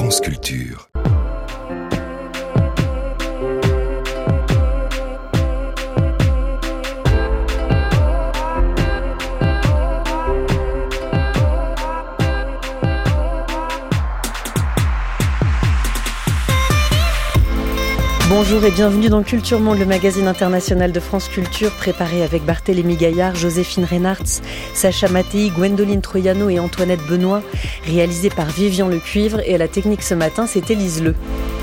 France Culture. Bonjour et bienvenue dans Culture Monde, le magazine international de France Culture, préparé avec Barthélémy Gaillard, Joséphine Reynartz, Sacha Mattei, Gwendoline Troyano et Antoinette Benoît, réalisé par Vivian Lecuivre, et à la technique ce matin, c'est Élise Le.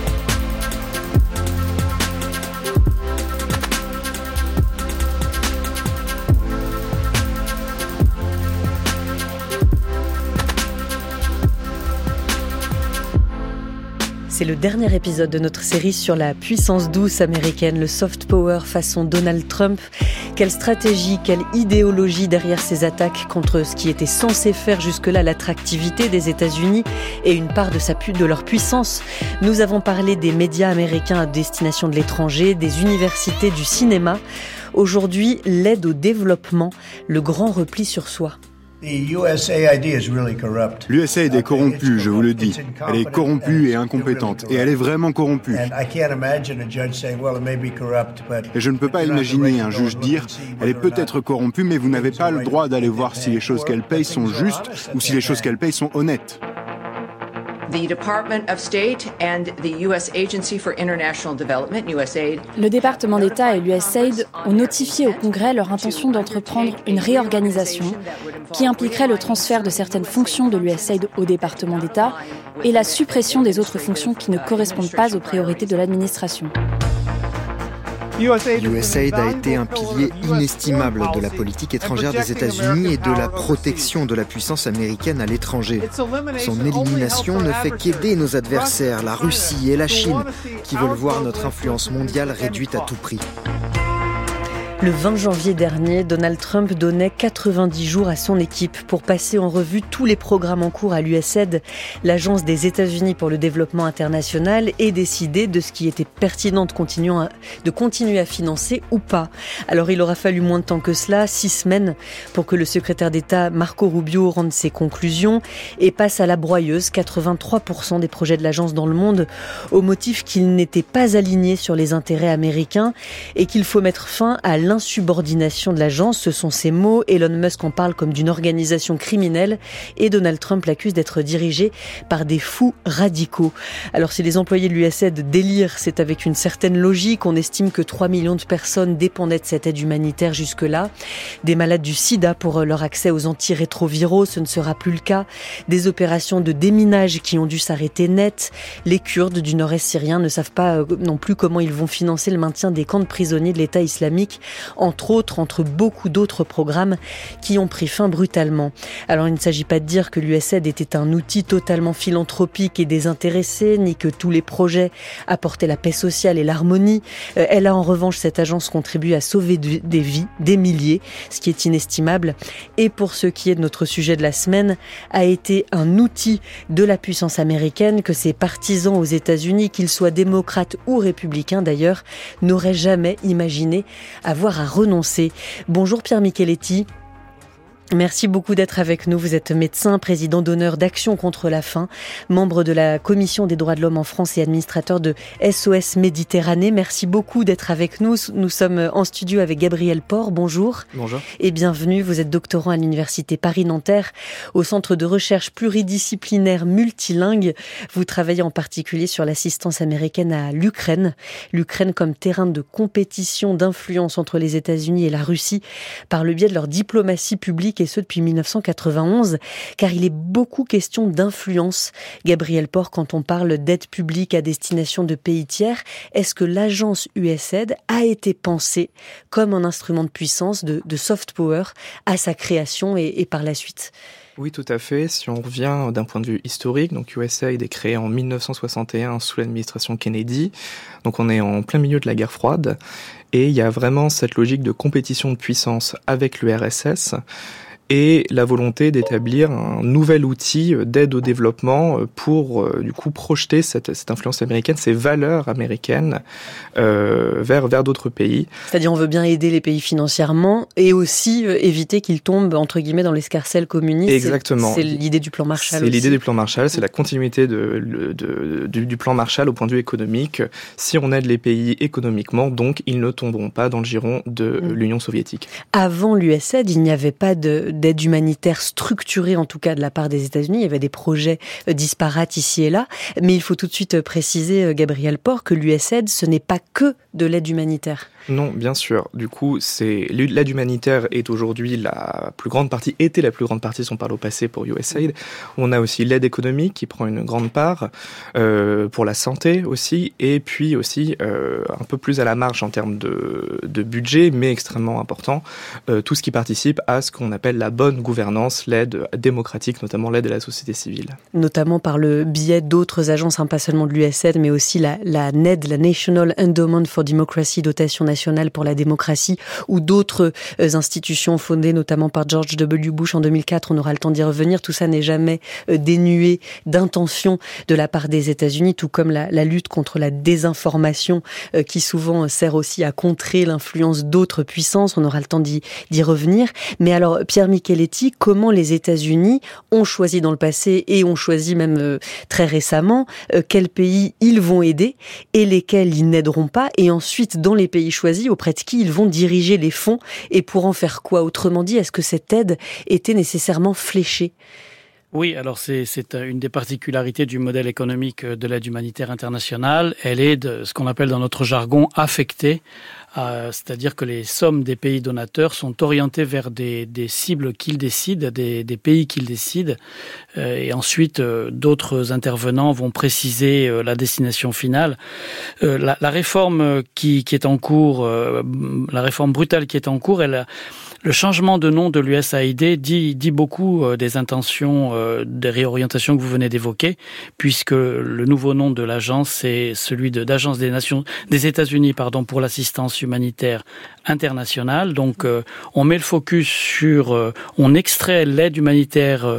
C'est le dernier épisode de notre série sur la puissance douce américaine, le soft power façon Donald Trump. Quelle stratégie, quelle idéologie derrière ces attaques contre ce qui était censé faire jusque-là l'attractivité des États-Unis et une part de leur puissance. Nous avons parlé des médias américains à destination de l'étranger, des universités, du cinéma. Aujourd'hui, l'aide au développement, le grand repli sur soi. L'USAID est corrompue, je vous le dis. Elle est corrompue et incompétente. Et elle est vraiment corrompue. Et je ne peux pas imaginer un juge dire « Elle est peut-être corrompue, mais vous n'avez pas le droit d'aller voir si les choses qu'elle paye sont justes ou si les choses qu'elle paye sont honnêtes. » Le département d'État et l'USAID ont notifié au Congrès leur intention d'entreprendre une réorganisation qui impliquerait le transfert de certaines fonctions de l'USAID au département d'État et la suppression des autres fonctions qui ne correspondent pas aux priorités de l'administration. USAID a été un pilier inestimable de la politique étrangère des États-Unis et de la protection de la puissance américaine à l'étranger. Son élimination ne fait qu'aider nos adversaires, la Russie et la Chine, qui veulent voir notre influence mondiale réduite à tout prix. Le 20 janvier dernier, Donald Trump donnait 90 jours à son équipe pour passer en revue tous les programmes en cours à l'USAID, l'Agence des États-Unis pour le développement international, et décider de ce qui était pertinent de continuer à financer ou pas. Alors il aura fallu moins de temps que cela, 6 semaines, pour que le secrétaire d'État Marco Rubio rende ses conclusions et passe à la broyeuse 83% des projets de l'agence dans le monde, au motif qu'ils n'étaient pas alignés sur les intérêts américains et qu'il faut mettre fin à l'insubordination de l'agence, ce sont ses mots. Elon Musk en parle comme d'une organisation criminelle et Donald Trump l'accuse d'être dirigé par des fous radicaux. Alors si les employés de l'USAID délirent, c'est avec une certaine logique. On estime que 3 millions de personnes dépendaient de cette aide humanitaire jusque-là. Des malades du sida pour leur accès aux antirétroviraux, ce ne sera plus le cas. Des opérations de déminage qui ont dû s'arrêter net. Les Kurdes du nord-est syrien ne savent pas non plus comment ils vont financer le maintien des camps de prisonniers de l'État islamique, entre beaucoup d'autres programmes qui ont pris fin brutalement. Alors il ne s'agit pas de dire que l'USAID était un outil totalement philanthropique et désintéressé, ni que tous les projets apportaient la paix sociale et l'harmonie. Elle a en revanche, cette agence, contribué à sauver des vies, des milliers, ce qui est inestimable. Et pour ce qui est de notre sujet de la semaine, a été un outil de la puissance américaine que ses partisans aux États-Unis, qu'ils soient démocrates ou républicains d'ailleurs, n'auraient jamais imaginé avoir à renoncer. Bonjour Pierre Micheletti. Merci beaucoup d'être avec nous. Vous êtes médecin, président d'honneur d'Action contre la faim, membre de la Commission des droits de l'homme en France et administrateur de SOS Méditerranée. Merci beaucoup d'être avec nous. Nous sommes en studio avec Gabriel Port. Bonjour. Bonjour. Et bienvenue. Vous êtes doctorant à l'Université Paris-Nanterre, au Centre de recherche pluridisciplinaire multilingue. Vous travaillez en particulier sur l'assistance américaine à l'Ukraine. L'Ukraine comme terrain de compétition, d'influence entre les États-Unis et la Russie par le biais de leur diplomatie publique, et ce depuis 1991, car il est beaucoup question d'influence. Gabriel Port, quand on parle d'aide publique à destination de pays tiers, est-ce que l'agence USAID a été pensée comme un instrument de puissance, de soft power, à sa création et par la suite ? Oui, tout à fait. Si on revient d'un point de vue historique, donc USAID est créé en 1961 sous l'administration Kennedy. Donc on est en plein milieu de la guerre froide et il y a vraiment cette logique de compétition de puissance avec l'URSS. et la volonté d'établir un nouvel outil d'aide au développement pour du coup projeter cette influence américaine, ces valeurs américaines vers d'autres pays. C'est-à-dire on veut bien aider les pays financièrement et aussi éviter qu'ils tombent entre guillemets dans l'escarcelle communiste. Exactement. C'est l'idée du plan Marshall. C'est l'idée du plan Marshall, c'est la continuité du plan Marshall au point de vue économique. Si on aide les pays économiquement, donc ils ne tomberont pas dans le giron de l'Union soviétique. Avant l'USAID, il n'y avait pas d'aide humanitaire structurée, en tout cas de la part des États-Unis. Il y avait des projets disparates ici et là. Mais il faut tout de suite préciser, Gabriel Port, que l'USAID, ce n'est pas que de l'aide humanitaire. Non, bien sûr. Du coup, l'aide humanitaire est aujourd'hui était la plus grande partie, si on parle au passé, pour USAID. On a aussi l'aide économique qui prend une grande part, pour la santé aussi, et puis aussi un peu plus à la marge en termes de budget, mais extrêmement important, tout ce qui participe à ce qu'on appelle la bonne gouvernance, l'aide démocratique, notamment l'aide à la société civile. Notamment par le biais d'autres agences, pas seulement de l'USAID, mais aussi la NED, la National Endowment for Democracy, dotation nationale pour la démocratie, ou d'autres institutions fondées notamment par George W. Bush en 2004. On aura le temps d'y revenir. Tout ça n'est jamais dénué d'intention de la part des États-Unis, tout comme la lutte contre la désinformation qui souvent sert aussi à contrer l'influence d'autres puissances. On aura le temps d'y revenir. Mais alors, Pierre Micheletti, comment les États-Unis ont choisi dans le passé et ont choisi même très récemment quels pays ils vont aider et lesquels ils n'aideront pas, et ensuite dans les pays choisis auprès de qui ils vont diriger les fonds et pour en faire quoi? Autrement dit, est-ce que cette aide était nécessairement fléchée? Oui, alors c'est une des particularités du modèle économique de l'aide humanitaire internationale. Elle est de ce qu'on appelle dans notre jargon affectée, c'est-à-dire que les sommes des pays donateurs sont orientées vers des cibles qu'ils décident, des pays qu'ils décident, et ensuite d'autres intervenants vont préciser la destination finale. La réforme qui est en cours, la réforme brutale qui est en cours, le changement de nom de l'USAID dit beaucoup des intentions de réorientation que vous venez d'évoquer, puisque le nouveau nom de l'agence, c'est celui d'Agence des États-Unis, pour l'assistance humanitaire internationale. Donc, on met le focus on extrait l'aide humanitaire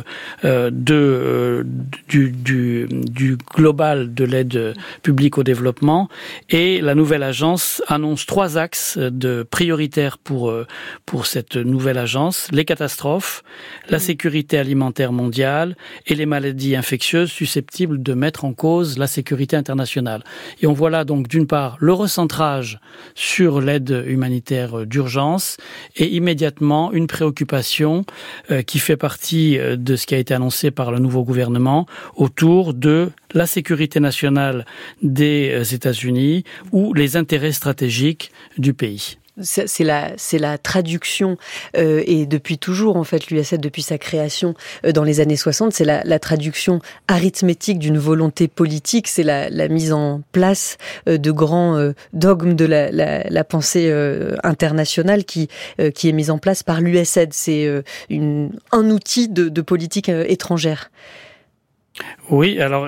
du global de l'aide publique au développement, et la nouvelle agence annonce 3 axes prioritaires pour cette nouvelle agence: les catastrophes, la sécurité alimentaire mondiale et les maladies infectieuses susceptibles de mettre en cause la sécurité internationale. Et on voit là donc d'une part le recentrage sur l'aide humanitaire d'urgence et immédiatement une préoccupation qui fait partie de ce qui a été annoncé par le nouveau gouvernement autour de la sécurité nationale des États-Unis ou les intérêts stratégiques du pays. C'est la traduction, et depuis toujours, en fait, l'USAID, depuis sa création dans les années 60, c'est la traduction arithmétique d'une volonté politique, c'est la mise en place de grands dogmes de la pensée internationale qui est mise en place par l'USAID. C'est un outil de politique étrangère. Oui, alors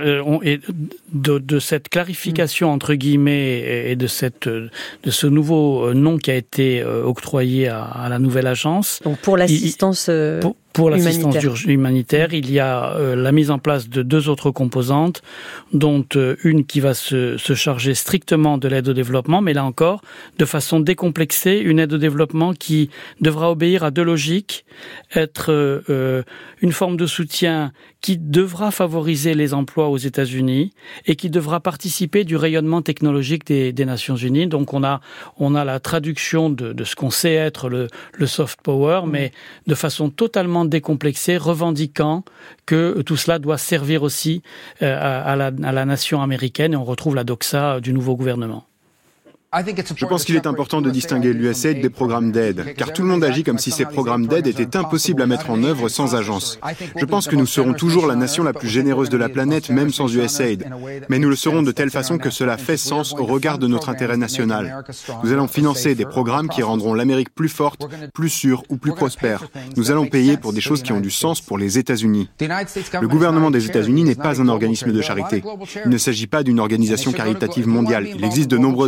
de cette clarification entre guillemets et de ce nouveau nom qui a été octroyé à la nouvelle agence. Donc pour l'assistance pour l'assistance humanitaire, il y a la mise en place de 2 autres composantes, dont une qui va se charger strictement de l'aide au développement, mais là encore, de façon décomplexée, une aide au développement qui devra obéir à 2 logiques, être une forme de soutien qui devra favoriser les emplois aux États-Unis et qui devra participer du rayonnement technologique des Nations Unies. Donc on a la traduction de ce qu'on sait être le soft power, mais de façon totalement décomplexée, revendiquant que tout cela doit servir aussi à la nation américaine, et on retrouve la doxa du nouveau gouvernement. Je pense qu'il est important de distinguer l'USAID des programmes d'aide, car tout le monde agit comme si ces programmes d'aide étaient impossibles à mettre en œuvre sans agence. Je pense que nous serons toujours la nation la plus généreuse de la planète, même sans USAID. Mais nous le serons de telle façon que cela fait sens au regard de notre intérêt national. Nous allons financer des programmes qui rendront l'Amérique plus forte, plus sûre ou plus prospère. Nous allons payer pour des choses qui ont du sens pour les États-Unis. Le gouvernement des États-Unis n'est pas un organisme de charité. Il ne s'agit pas d'une organisation caritative mondiale. Il existe de nombreuses organisations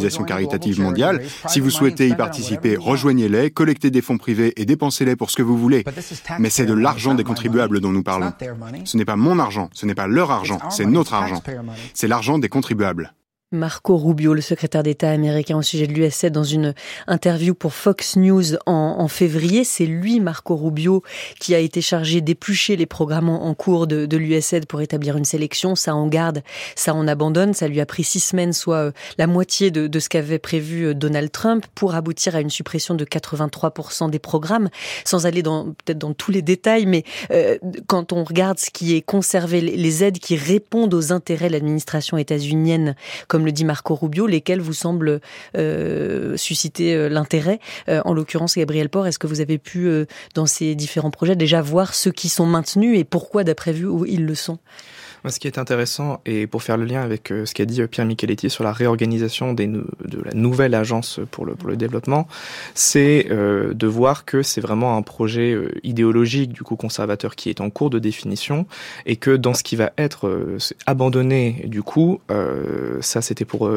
l'Organisation caritative mondiale. Si vous souhaitez y participer, rejoignez-les, collectez des fonds privés et dépensez-les pour ce que vous voulez. Mais c'est de l'argent des contribuables dont nous parlons. Ce n'est pas mon argent, ce n'est pas leur argent, c'est notre argent. C'est l'argent des contribuables. Marco Rubio, le secrétaire d'État américain au sujet de l'USAID, dans une interview pour Fox News en février. C'est lui, Marco Rubio, qui a été chargé d'éplucher les programmes en cours de l'USAID pour établir une sélection. Ça en garde, ça en abandonne. Ça lui a pris 6 semaines, soit la moitié de ce qu'avait prévu Donald Trump, pour aboutir à une suppression de 83% des programmes, sans aller peut-être dans tous les détails. Mais quand on regarde ce qui est conservé, les aides qui répondent aux intérêts de l'administration états-unienne, comme le dit Marco Rubio, lesquels vous semblent susciter l'intérêt. En l'occurrence, Gabriel Port, est-ce que vous avez pu, dans ces différents projets, déjà voir ceux qui sont maintenus et pourquoi, d'après vous, ils le sont ? Ce qui est intéressant, et pour faire le lien avec ce qu'a dit Pierre Micheletti sur la réorganisation de la nouvelle agence pour le développement, c'est de voir que c'est vraiment un projet idéologique, du coup conservateur, qui est en cours de définition, et que dans ce qui va être abandonné, du coup, ça c'était pour...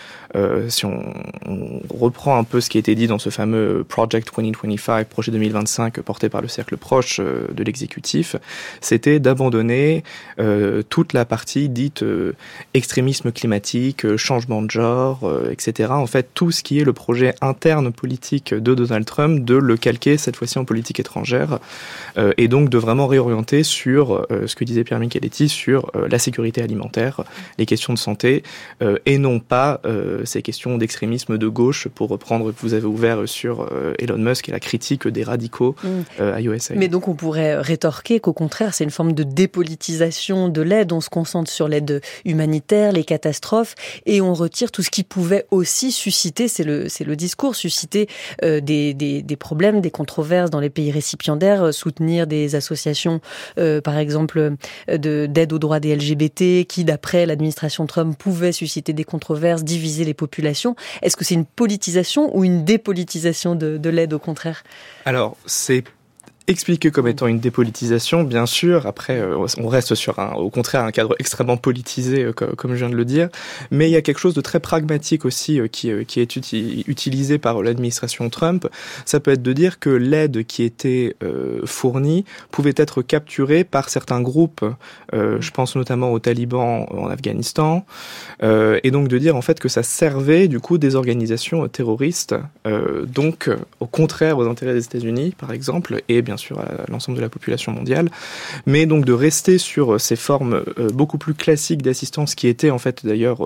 si on reprend un peu ce qui a été dit dans ce fameux Project 2025, projet 2025 porté par le cercle proche de l'exécutif, c'était d'abandonner toute la partie dite extrémisme climatique, changement de genre, etc. En fait, tout ce qui est le projet interne politique de Donald Trump, de le calquer cette fois-ci en politique étrangère, et donc de vraiment réorienter sur ce que disait Pierre Micheletti, sur la sécurité alimentaire, les questions de santé, et non pas ces questions d'extrémisme de gauche, pour reprendre que vous avez ouvert sur Elon Musk et la critique des radicaux à USAID. Mais donc on pourrait rétorquer qu'au contraire, c'est une forme de dépolitisation de l'aide. On se concentre sur l'aide humanitaire, les catastrophes, et on retire tout ce qui pouvait aussi susciter, c'est le discours, susciter des problèmes, des controverses dans les pays récipiendaires, soutenir des associations, par exemple, d'aide aux droits des LGBT, qui, d'après l'administration Trump, pouvaient susciter des controverses, diviser les populations. Est-ce que c'est une politisation ou une dépolitisation de l'aide, au contraire ? Alors, c'est expliqué comme étant une dépolitisation, bien sûr. Après, on reste sur au contraire un cadre extrêmement politisé, comme je viens de le dire. Mais il y a quelque chose de très pragmatique aussi qui est utilisé par l'administration Trump. Ça peut être de dire que l'aide qui était fournie pouvait être capturée par certains groupes. Je pense notamment aux talibans en Afghanistan. Et donc de dire en fait que ça servait du coup des organisations terroristes. Donc au contraire aux intérêts des États-Unis, par exemple, et bien sûr à l'ensemble de la population mondiale, mais donc de rester sur ces formes beaucoup plus classiques d'assistance qui étaient en fait d'ailleurs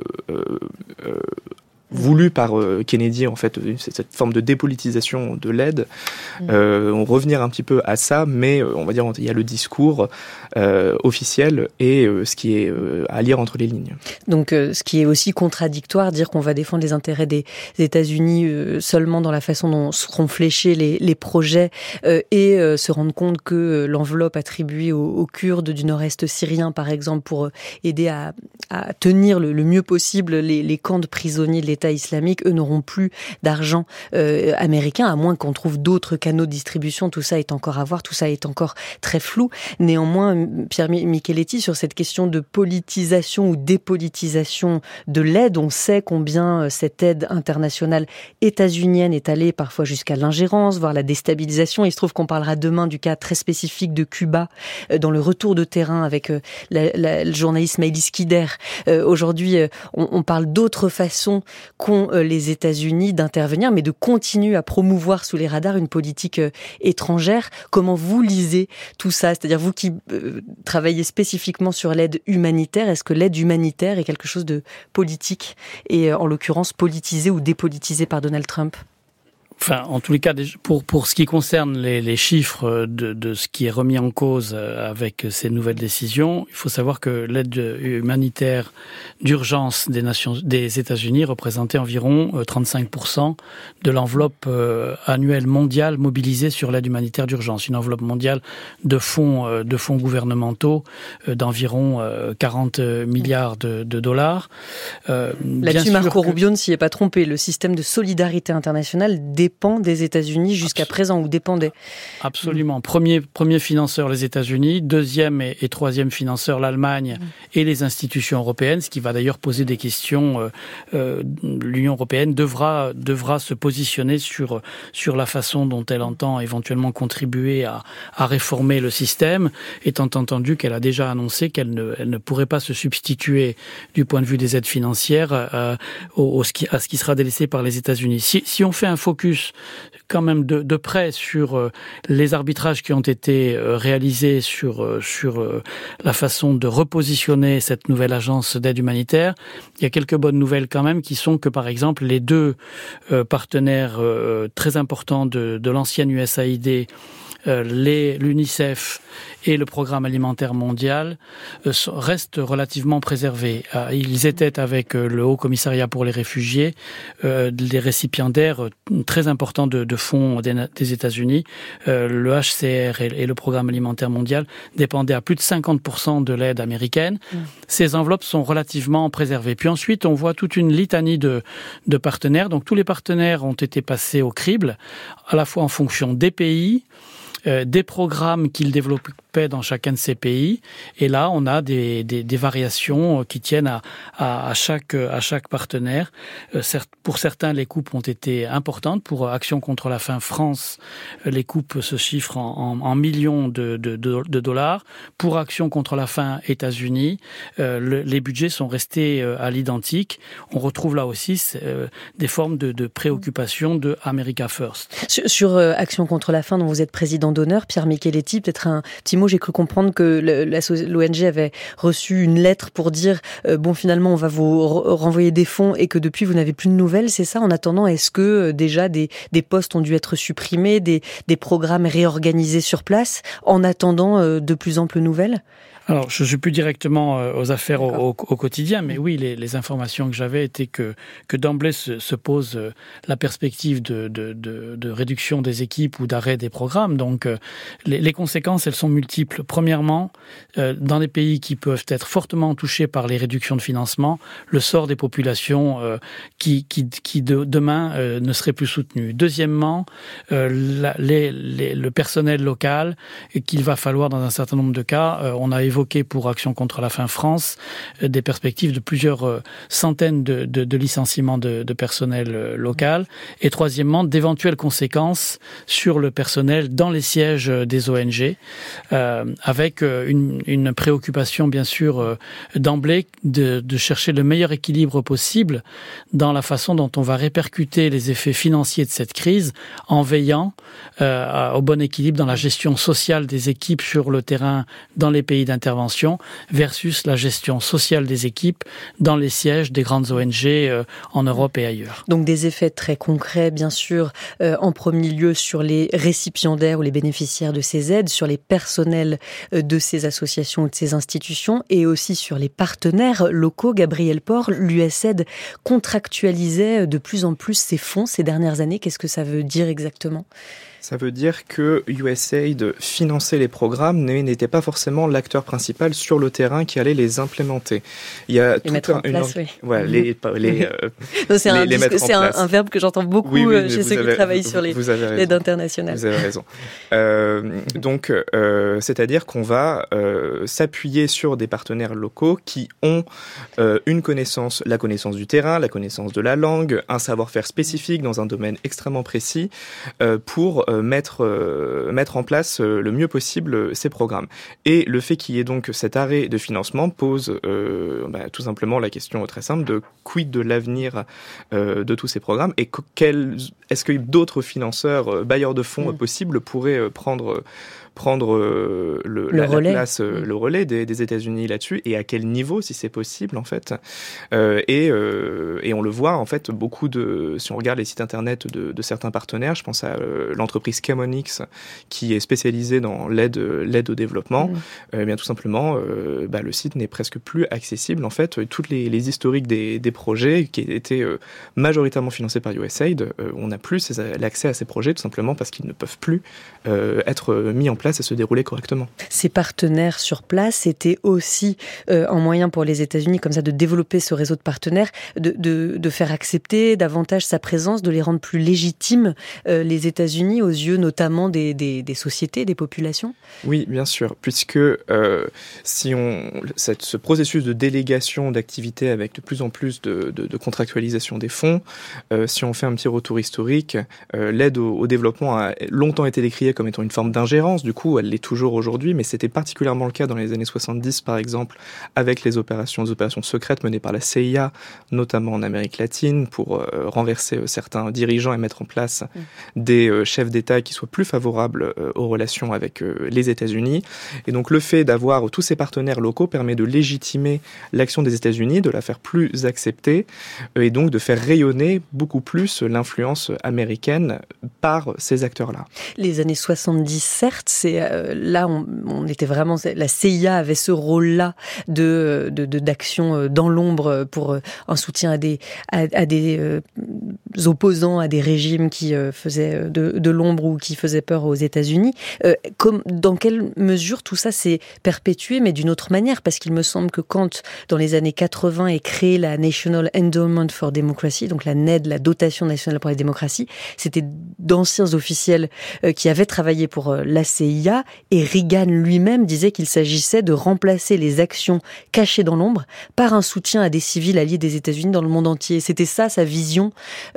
voulu par Kennedy, en fait, cette forme de dépolitisation de l'aide. On revenir un petit peu à ça, mais on va dire il y a le discours officiel et ce qui est à lire entre les lignes. Donc, ce qui est aussi contradictoire, dire qu'on va défendre les intérêts des États-Unis seulement dans la façon dont seront fléchés les projets et se rendre compte que l'enveloppe attribuée aux Kurdes du nord-est syrien, par exemple, pour aider à tenir le mieux possible les camps de prisonniers de l'État islamique, eux n'auront plus d'argent américain, à moins qu'on trouve d'autres canaux de distribution. Tout ça est encore à voir, tout ça est encore très flou. Néanmoins, Pierre Micheletti, sur cette question de politisation ou dépolitisation de l'aide, on sait combien cette aide internationale états-unienne est allée parfois jusqu'à l'ingérence, voire la déstabilisation. Il se trouve qu'on parlera demain du cas très spécifique de Cuba, dans le retour de terrain avec le journaliste Maëlys Kider. Aujourd'hui, on parle d'autres façons qu'ont les États-Unis d'intervenir, mais de continuer à promouvoir sous les radars une politique étrangère. Comment vous lisez tout ça ? C'est-à-dire, vous qui travaillez spécifiquement sur l'aide humanitaire, est-ce que l'aide humanitaire est quelque chose de politique et en l'occurrence politisé ou dépolitisé par Donald Trump ? Enfin, en tous les cas, pour ce qui concerne les chiffres de ce qui est remis en cause avec ces nouvelles décisions, il faut savoir que l'aide humanitaire d'urgence des États-Unis représentait environ 35% de l'enveloppe annuelle mondiale mobilisée sur l'aide humanitaire d'urgence, une enveloppe mondiale de fonds gouvernementaux d'environ 40 milliards de dollars. Là-dessus, Marco Rubio ne s'y est pas trompé. Le système de solidarité internationale dépend des États-Unis jusqu'à présent, ou dépendait. Absolument. Premier financeur, les États-Unis. Deuxième et troisième financeur, l'Allemagne et les institutions européennes, ce qui va d'ailleurs poser des questions. L'Union européenne devra se positionner sur la façon dont elle entend éventuellement contribuer à réformer le système, étant entendu qu'elle a déjà annoncé qu'elle ne pourrait pas se substituer du point de vue des aides financières à ce qui sera délaissé par les États-Unis. Si on fait un focus quand même de près sur les arbitrages qui ont été réalisés sur la façon de repositionner cette nouvelle agence d'aide humanitaire, il y a quelques bonnes nouvelles quand même qui sont que par exemple les deux partenaires très importants de l'ancienne USAID, l'UNICEF et le Programme alimentaire mondial restent relativement préservés. Ils étaient avec le Haut Commissariat pour les réfugiés des récipiendaires très importants de fonds des États-Unis. Le HCR et le Programme alimentaire mondial dépendaient à plus de 50% de l'aide américaine. Ces enveloppes sont relativement préservées. Puis ensuite, on voit toute une litanie de partenaires. Donc tous les partenaires ont été passés au crible, à la fois en fonction des pays, des programmes qu'ils développaient dans chacun de ces pays. Et là, on a des variations qui tiennent à chaque partenaire. Pour certains, les coupes ont été importantes. Pour Action contre la faim France, les coupes se chiffrent en millions de dollars. Pour Action contre la faim États-Unis, les budgets sont restés à l'identique. On retrouve là aussi des formes de préoccupation de America First. Sur Action contre la faim, dont vous êtes président d'honneur, Pierre Micheletti, peut-être un petit mot. J'ai cru comprendre que l'ONG avait reçu une lettre pour dire finalement on va vous renvoyer des fonds et que depuis vous n'avez plus de nouvelles, c'est ça? En attendant, est-ce que déjà des postes ont dû être supprimés, des programmes réorganisés sur place, en attendant de plus amples nouvelles? Alors, je ne suis plus directement aux affaires au quotidien, mais oui, les informations que j'avais étaient que d'emblée se pose la perspective de réduction des équipes ou d'arrêt des programmes. Donc, les conséquences, elles sont multiples. Premièrement, dans des pays qui peuvent être fortement touchés par les réductions de financement, le sort des populations qui demain ne seraient plus soutenues. Deuxièmement, le personnel local qu'il va falloir dans un certain nombre de cas, on a évoqué pour Action contre la faim France des perspectives de plusieurs centaines de licenciements de personnel local. Et troisièmement, d'éventuelles conséquences sur le personnel dans les sièges des ONG, avec une préoccupation bien sûr d'emblée de chercher le meilleur équilibre possible dans la façon dont on va répercuter les effets financiers de cette crise en veillant au bon équilibre dans la gestion sociale des équipes sur le terrain dans les pays d'intervention versus la gestion sociale des équipes dans les sièges des grandes ONG en Europe et ailleurs. Donc des effets très concrets, bien sûr, en premier lieu sur les récipiendaires ou les bénéficiaires de ces aides, sur les personnels de ces associations ou de ces institutions, et aussi sur les partenaires locaux. Gabriel Port, l'USAID contractualisait de plus en plus ses fonds ces dernières années. Qu'est-ce que ça veut dire exactement ? Ça veut dire que USAID finançait les programmes, mais n'était pas forcément l'acteur principal sur le terrain qui allait les implémenter. Il y a les mettre en place, oui. Ouais, c'est un verbe que j'entends beaucoup chez ceux qui travaillent sur l'aide internationale. Vous avez raison. Donc, c'est-à-dire qu'on va s'appuyer sur des partenaires locaux qui ont la connaissance du terrain, la connaissance de la langue, un savoir-faire spécifique dans un domaine extrêmement précis pour mettre en place le mieux possible ces programmes. Et le fait qu'il y ait donc cet arrêt de financement pose tout simplement la question très simple de quid de l'avenir de tous ces programmes et est-ce que d'autres financeurs, bailleurs de fonds possibles pourraient prendre le relais des États-Unis là-dessus, et à quel niveau, si c'est possible en fait. Et on le voit en fait si on regarde les sites internet de certains partenaires, je pense à l'entreprise Camonix qui est spécialisée dans l'aide au développement. Bien tout simplement, le site n'est presque plus accessible en fait. Toutes les historiques des projets qui étaient majoritairement financés par USAID, on n'a plus l'accès à ces projets tout simplement parce qu'ils ne peuvent plus être mis en place place et se dérouler correctement. Ces partenaires sur place étaient aussi un moyen pour les États-Unis, comme ça, de développer ce réseau de partenaires, de faire accepter davantage sa présence, de les rendre plus légitimes, les États-Unis, aux yeux notamment des sociétés, des populations? Oui, bien sûr, puisque ce processus de délégation d'activités avec de plus en plus de contractualisation des fonds, si on fait un petit retour historique, l'aide au développement a longtemps été décriée comme étant une forme d'ingérence, du coup elle l'est toujours aujourd'hui, mais c'était particulièrement le cas dans les années 70 par exemple, avec les opérations secrètes menées par la CIA, notamment en Amérique latine, pour renverser certains dirigeants et mettre en place des chefs d'État qui soient plus favorables aux relations avec les États-Unis. Et donc le fait d'avoir tous ces partenaires locaux permet de légitimer l'action des États-Unis, de la faire plus acceptée et donc de faire rayonner beaucoup plus l'influence américaine par ces acteurs-là. Les années 70, certes, là on était vraiment, la CIA avait ce rôle-là d'action dans l'ombre pour un soutien à des opposants à des régimes qui faisaient de l'ombre ou qui faisaient peur aux États-Unis. Dans quelle mesure tout ça s'est perpétué, mais d'une autre manière? Parce qu'il me semble que quand, dans les années 80, est créée la National Endowment for Democracy, donc la NED, la dotation nationale pour la démocratie, c'était d'anciens officiels qui avaient travaillé pour la CIA, et Reagan lui-même disait qu'il s'agissait de remplacer les actions cachées dans l'ombre par un soutien à des civils alliés des États-Unis dans le monde entier. C'était ça sa vision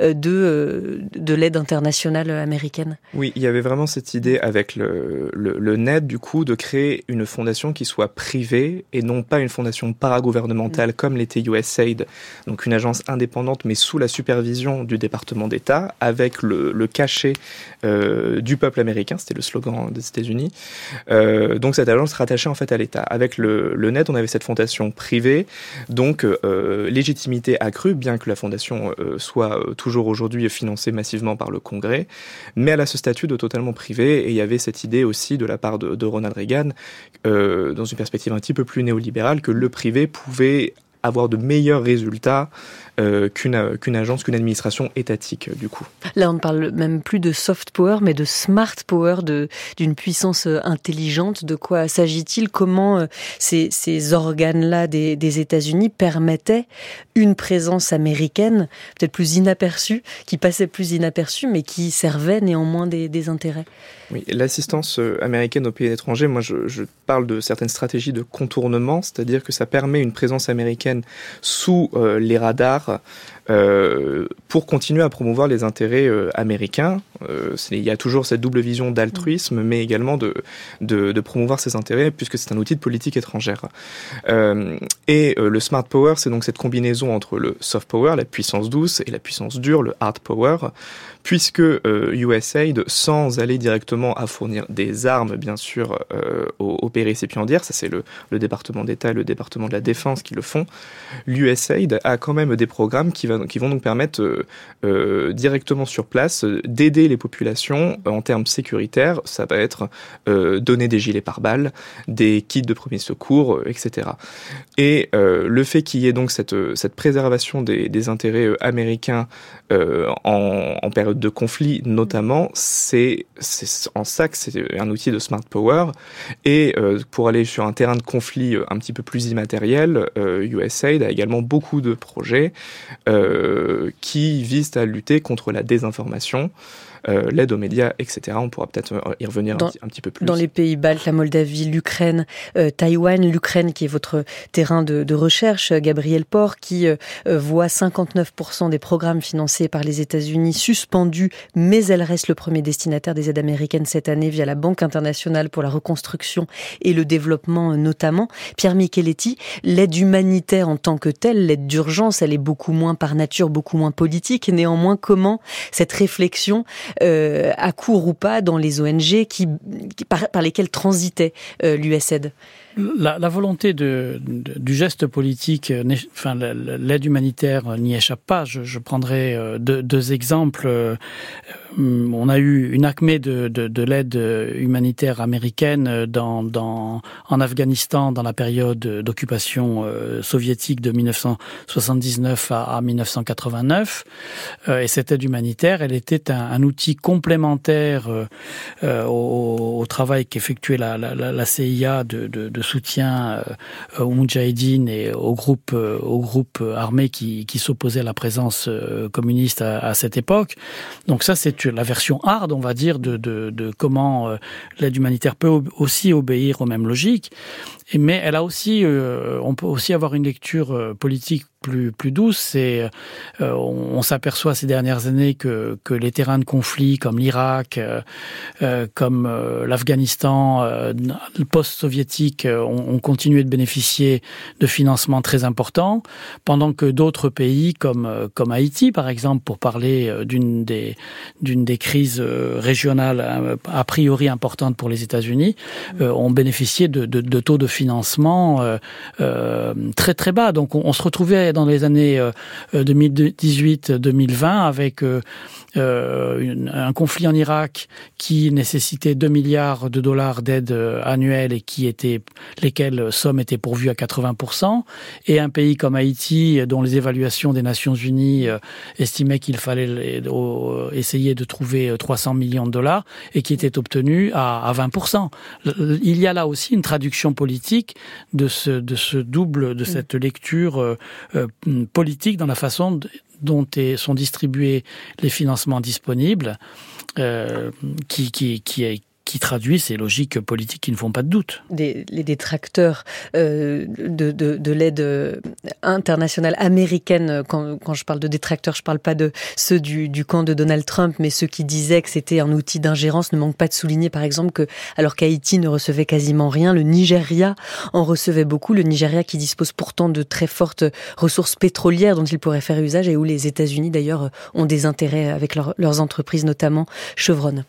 de l'aide internationale américaine. Oui, il y avait vraiment cette idée avec le NED, du coup, de créer une fondation qui soit privée et non pas une fondation paragouvernementale comme l'était USAID, donc une agence indépendante mais sous la supervision du département d'État, avec le cachet du peuple américain, c'était le slogan des États-Unis. Donc cette agence rattachée en fait à l'État. Avec le NED, on avait cette fondation privée, donc légitimité accrue, bien que la fondation soit toujours aujourd'hui financée massivement par le Congrès, mais elle a ce statut de totalement privé, et il y avait cette idée aussi de la part de Ronald Reagan, dans une perspective un petit peu plus néolibérale, que le privé pouvait avoir de meilleurs résultats qu'une agence, qu'une administration étatique, du coup. Là, on ne parle même plus de soft power, mais de smart power, d'une puissance intelligente. De quoi s'agit-il? Comment ces organes-là des États-Unis permettaient une présence américaine, peut-être plus inaperçue, qui passait plus inaperçue, mais qui servait néanmoins des intérêts? Oui, l'assistance américaine aux pays étrangers, moi je parle de certaines stratégies de contournement, c'est-à-dire que ça permet une présence américaine sous les radars pour continuer à promouvoir les intérêts américains. Il y a toujours cette double vision d'altruisme, mais également de promouvoir ses intérêts, puisque c'est un outil de politique étrangère. Et le smart power, c'est donc cette combinaison entre le soft power, la puissance douce, et la puissance dure, le hard power, puisque USAID, sans aller directement à fournir des armes, bien sûr, aux pays récipiendaires, ça c'est le département d'État et le département de la Défense qui le font, l'USAID a quand même des programmes qui vont donc permettre directement sur place d'aider les populations en termes sécuritaires. Ça va être donner des gilets pare-balles, des kits de premiers secours, etc. Et le fait qu'il y ait donc cette préservation des intérêts américains en période de conflit notamment, c'est en ça que c'est un outil de smart power. Et pour aller sur un terrain de conflit un petit peu plus immatériel, USAID a également beaucoup de projets qui visent à lutter contre la désinformation, l'aide aux médias, etc. On pourra peut-être y revenir un petit peu plus. Dans les pays baltes, la Moldavie, l'Ukraine, Taïwan, l'Ukraine qui est votre terrain de recherche, Gabriel Port, qui voit 59% des programmes financés par les États-Unis suspendus, mais elle reste le premier destinataire des aides américaines cette année via la Banque internationale pour la reconstruction et le développement notamment. Pierre Micheletti, l'aide humanitaire en tant que telle, l'aide d'urgence, elle est beaucoup moins par nature, beaucoup moins politique. Néanmoins, comment cette réflexion à court ou pas dans les ONG par lesquelles transitait l'USAID? La volonté du geste politique, enfin l'aide humanitaire n'y échappe pas. Je prendrai deux exemples. On a eu une acmé de l'aide humanitaire américaine en Afghanistan dans la période d'occupation soviétique de 1979 à 1989. Et cette aide humanitaire, elle était un outil complémentaire au travail qu'effectuait la CIA de soutien aux Moudjahidines et aux groupes armés qui s'opposaient à la présence communiste à cette époque. Donc ça, c'est la version hard, on va dire, de comment l'aide humanitaire peut aussi obéir aux mêmes logiques. Mais elle a aussi, on peut aussi avoir une lecture politique plus douce. C'est, on s'aperçoit ces dernières années que les terrains de conflit comme l'Irak, comme l'Afghanistan, le post-soviétique, ont continué de bénéficier de financements très importants, pendant que d'autres pays comme Haïti, par exemple, pour parler d'une des crises régionales a priori importantes pour les États-Unis, ont bénéficié de taux de financement très très bas. Donc on se retrouvait dans les années 2018-2020 avec un conflit en Irak qui nécessitait 2 milliards de dollars d'aide annuelle et lesquelles sommes étaient pourvues à 80%, et un pays comme Haïti dont les évaluations des Nations Unies estimaient qu'il fallait essayer de trouver 300 millions de dollars et qui était obtenu à 20%. Il y a là aussi une traduction politique de ce double, de cette lecture politique dans la façon dont sont distribués les financements disponibles, qui traduit ces logiques politiques qui ne font pas de doute. Les détracteurs de l'aide internationale américaine, quand je parle de détracteurs, je parle pas de ceux du camp de Donald Trump, mais ceux qui disaient que c'était un outil d'ingérence, ne manquent pas de souligner par exemple que, alors qu'Haïti ne recevait quasiment rien, le Nigeria en recevait beaucoup, le Nigeria qui dispose pourtant de très fortes ressources pétrolières dont il pourrait faire usage et où les États-Unis d'ailleurs ont des intérêts avec leurs entreprises, notamment Chevron.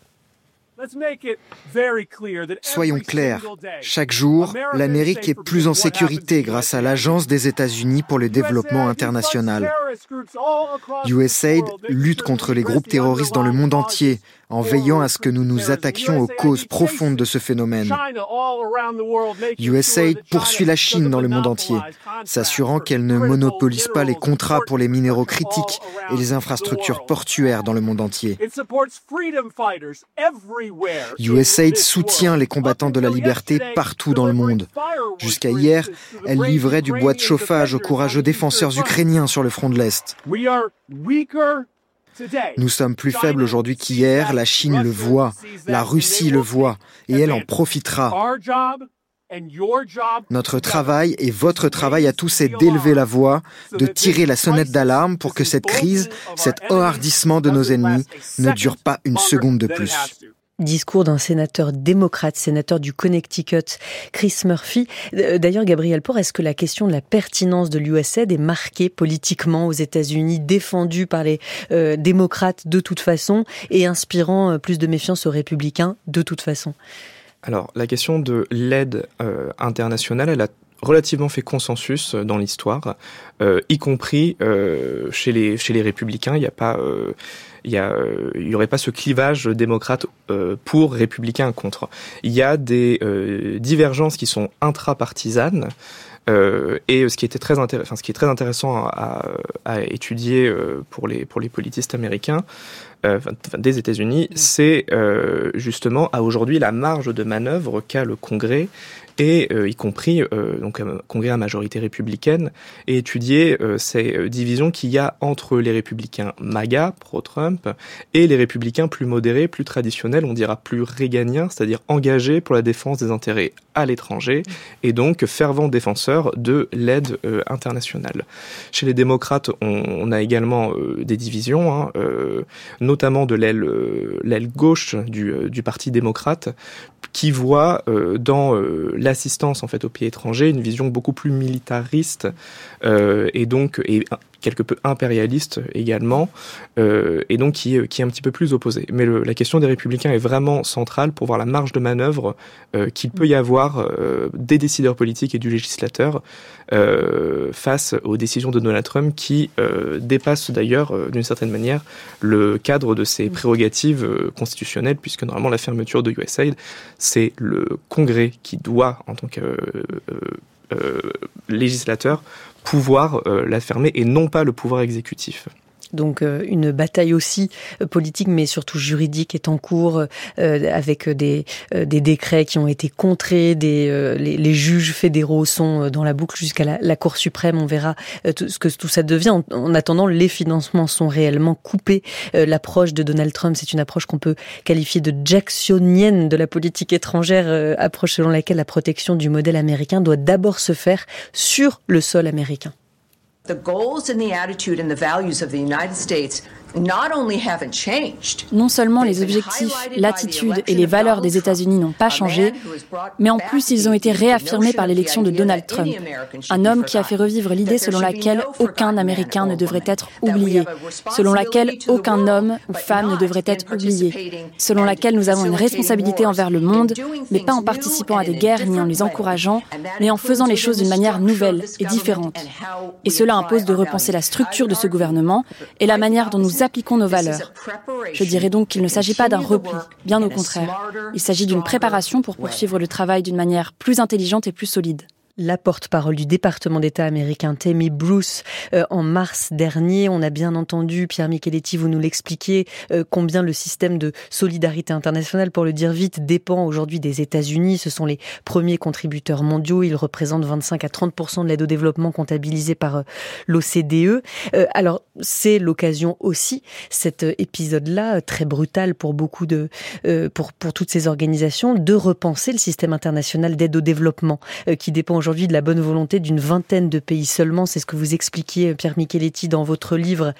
Soyons clairs, chaque jour, l'Amérique est plus en sécurité grâce à l'Agence des États-Unis pour le développement international. USAID lutte contre les groupes terroristes dans le monde entier en veillant à ce que nous nous attaquions aux causes profondes de ce phénomène. USAID poursuit la Chine dans le monde entier, s'assurant qu'elle ne monopolise pas les contrats pour les minéraux critiques et les infrastructures portuaires dans le monde entier. USAID soutient les combattants de la liberté partout dans le monde. Jusqu'à hier, elle livrait du bois de chauffage aux courageux défenseurs ukrainiens sur le front de l'Est. Nous sommes plus faibles aujourd'hui qu'hier, la Chine le voit, la Russie le voit, et elle en profitera. Notre travail et votre travail à tous est d'élever la voix, de tirer la sonnette d'alarme pour que cette crise, cet enhardissement de nos ennemis ne dure pas une seconde de plus. Discours d'un sénateur démocrate, sénateur du Connecticut, Chris Murphy. D'ailleurs, Gabriel Pour, est-ce que la question de la pertinence de l'USAID est marquée politiquement aux États-Unis, défendue par les démocrates de toute façon et inspirant plus de méfiance aux républicains de toute façon? Alors, la question de l'aide internationale, elle a relativement fait consensus dans l'histoire, y compris chez les républicains. Il y aurait pas ce clivage démocrate pour, républicain contre. Il y a des divergences qui sont intrapartisanes. Et ce qui est très intéressant à étudier pour les politistes américains, des États-Unis, c'est justement à aujourd'hui la marge de manœuvre qu'a le Congrès, et y compris donc un Congrès à majorité républicaine, et étudier ces divisions qu'il y a entre les républicains MAGA, pro-Trump, et les républicains plus modérés, plus traditionnels, on dira plus réganiens, c'est-à-dire engagés pour la défense des intérêts à l'étranger, et donc fervents défenseurs de l'aide internationale. Chez les démocrates, on a également des divisions, notamment de l'aile gauche du Parti démocrate, qui voit dans l'assistance en fait aux pays étrangers une vision beaucoup plus militariste et quelque peu impérialiste également, et donc qui est un petit peu plus opposé. Mais la question des Républicains est vraiment centrale pour voir la marge de manœuvre qu'il peut y avoir des décideurs politiques et du législateur face aux décisions de Donald Trump qui dépassent d'ailleurs d'une certaine manière le cadre de ses prérogatives constitutionnelles, puisque normalement la fermeture de USAID, c'est le Congrès qui doit, en tant que législateur, pouvoir la fermer et non pas le pouvoir exécutif. Donc une bataille aussi politique, mais surtout juridique est en cours, avec des décrets qui ont été contrés, les juges fédéraux sont dans la boucle jusqu'à la Cour suprême. On verra ce que tout ça devient. En attendant, les financements sont réellement coupés. L'approche de Donald Trump, c'est une approche qu'on peut qualifier de jacksonienne de la politique étrangère, approche selon laquelle la protection du modèle américain doit d'abord se faire sur le sol américain. The goals and the attitude and the values of the United States non seulement les objectifs, l'attitude et les valeurs des États-Unis n'ont pas changé, mais en plus ils ont été réaffirmés par l'élection de Donald Trump, un homme qui a fait revivre l'idée selon laquelle aucun Américain ne devrait être oublié, selon laquelle aucun homme ou femme ne devrait être oublié, selon laquelle nous avons une responsabilité envers le monde, mais pas en participant à des guerres ni en les encourageant, mais en faisant les choses d'une manière nouvelle et différente. Et cela impose de repenser la structure de ce gouvernement et la manière dont nous appliquons nos valeurs. Je dirais donc qu'il ne s'agit pas d'un repli, bien au contraire. Il s'agit d'une préparation pour poursuivre le travail d'une manière plus intelligente et plus solide. La porte-parole du département d'État américain, Tammy Bruce, en mars dernier. On a bien entendu, Pierre Micheletti, vous nous l'expliquiez, combien le système de solidarité internationale, pour le dire vite, dépend aujourd'hui des États-Unis. Ce sont les premiers contributeurs mondiaux. Ils représentent 25 à 30% de l'aide au développement comptabilisée par l'OCDE. Alors, c'est l'occasion aussi, cet épisode-là, très brutal pour beaucoup pour toutes ces organisations, de repenser le système international d'aide au développement, qui dépend aujourd'hui de la bonne volonté d'une vingtaine de pays seulement. C'est ce que vous expliquiez, Pierre Micheletti, dans votre livre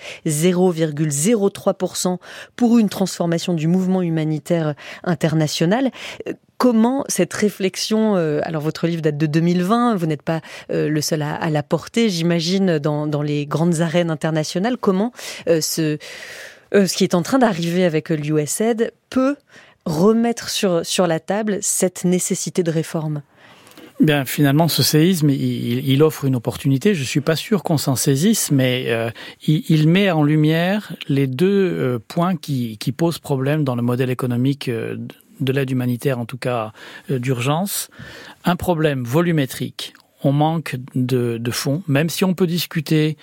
0,03% pour une transformation du mouvement humanitaire international. Comment cette réflexion, alors votre livre date de 2020, vous n'êtes pas le seul à la porter, j'imagine, dans les grandes arènes internationales, comment ce qui est en train d'arriver avec l'USAID peut remettre sur la table cette nécessité de réforme ? Bien, finalement, ce séisme, il offre une opportunité. Je suis pas sûr qu'on s'en saisisse, mais il met en lumière les deux points qui posent problème dans le modèle économique de l'aide humanitaire, en tout cas d'urgence. Un problème volumétrique. On manque de fonds, même si on peut discuter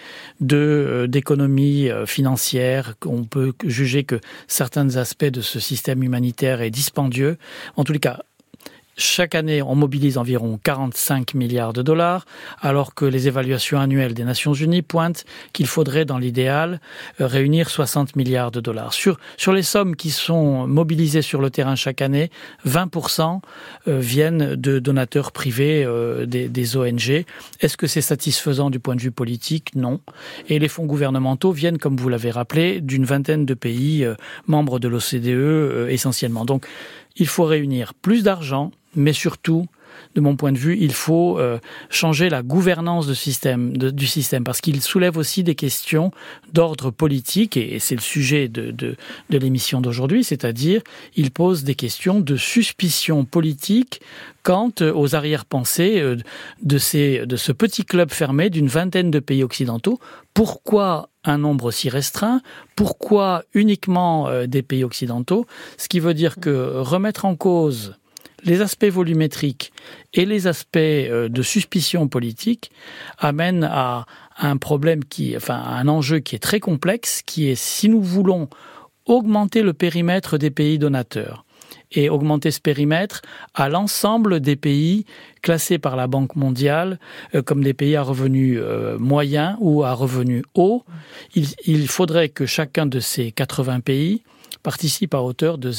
d'économie financière, on peut juger que certains aspects de ce système humanitaire est dispendieux. En tous les cas, chaque année, on mobilise environ 45 milliards de dollars, alors que les évaluations annuelles des Nations Unies pointent qu'il faudrait, dans l'idéal, réunir 60 milliards de dollars. Sur les sommes qui sont mobilisées sur le terrain chaque année, 20% viennent de donateurs privés des ONG. Est-ce que c'est satisfaisant du point de vue politique ? Non. Et les fonds gouvernementaux viennent, comme vous l'avez rappelé, d'une vingtaine de pays membres de l'OCDE essentiellement. Donc, il faut réunir plus d'argent, mais surtout, de mon point de vue, il faut changer la gouvernance du système, parce qu'il soulève aussi des questions d'ordre politique, et c'est le sujet de l'émission d'aujourd'hui, c'est-à-dire, il pose des questions de suspicion politique quant aux arrière-pensées de ce petit club fermé d'une vingtaine de pays occidentaux. Pourquoi un nombre si restreint? Pourquoi uniquement des pays occidentaux? Ce qui veut dire que remettre en cause les aspects volumétriques et les aspects de suspicion politique amènent à un problème à un enjeu qui est très complexe, qui est, si nous voulons augmenter le périmètre des pays donateurs et augmenter ce périmètre à l'ensemble des pays classés par la Banque mondiale comme des pays à revenus moyens ou à revenus hauts, il faudrait que chacun de ces 80 pays participe à hauteur de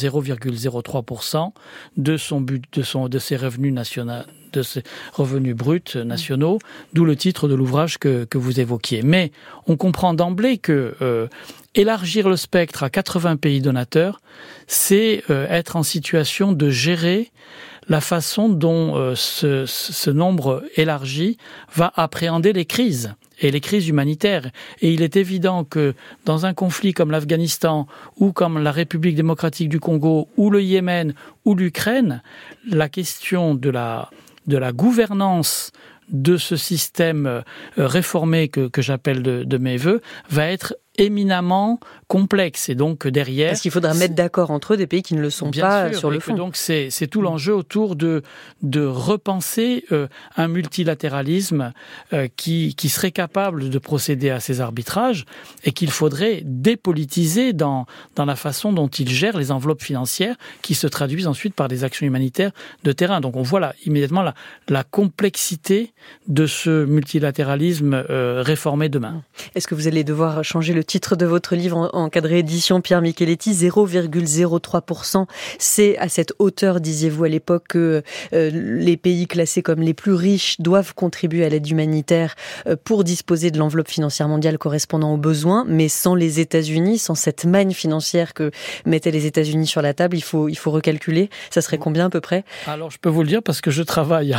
0,03% de ses revenus nationaux, de ses revenus bruts nationaux, d'où le titre de l'ouvrage que vous évoquiez. Mais on comprend d'emblée que élargir le spectre à 80 pays donateurs, c'est être en situation de gérer la façon dont ce nombre élargi va appréhender les crises. et les crises humanitaires. Et il est évident que dans un conflit comme l'Afghanistan ou comme la République démocratique du Congo ou le Yémen ou l'Ukraine, la question de la gouvernance de ce système réformé que j'appelle de mes voeux va être éminemment complexe. Et donc derrière... Parce qu'il faudra mettre d'accord entre eux des pays qui ne le sont pas sur le fond. Donc c'est tout l'enjeu autour de repenser un multilatéralisme qui serait capable de procéder à ces arbitrages et qu'il faudrait dépolitiser dans la façon dont il gère les enveloppes financières qui se traduisent ensuite par des actions humanitaires de terrain. Donc on voit là immédiatement la complexité de ce multilatéralisme réformé demain. Est-ce que vous allez devoir changer le titre de votre livre en cas de réédition, Pierre Micheletti, 0,03%. C'est à cette hauteur, disiez-vous à l'époque, que les pays classés comme les plus riches doivent contribuer à l'aide humanitaire pour disposer de l'enveloppe financière mondiale correspondant aux besoins, mais sans les États-Unis, sans cette manne financière que mettaient les États-Unis sur la table, il faut recalculer. Ça serait combien à peu près ? Alors je peux vous le dire parce que je travaille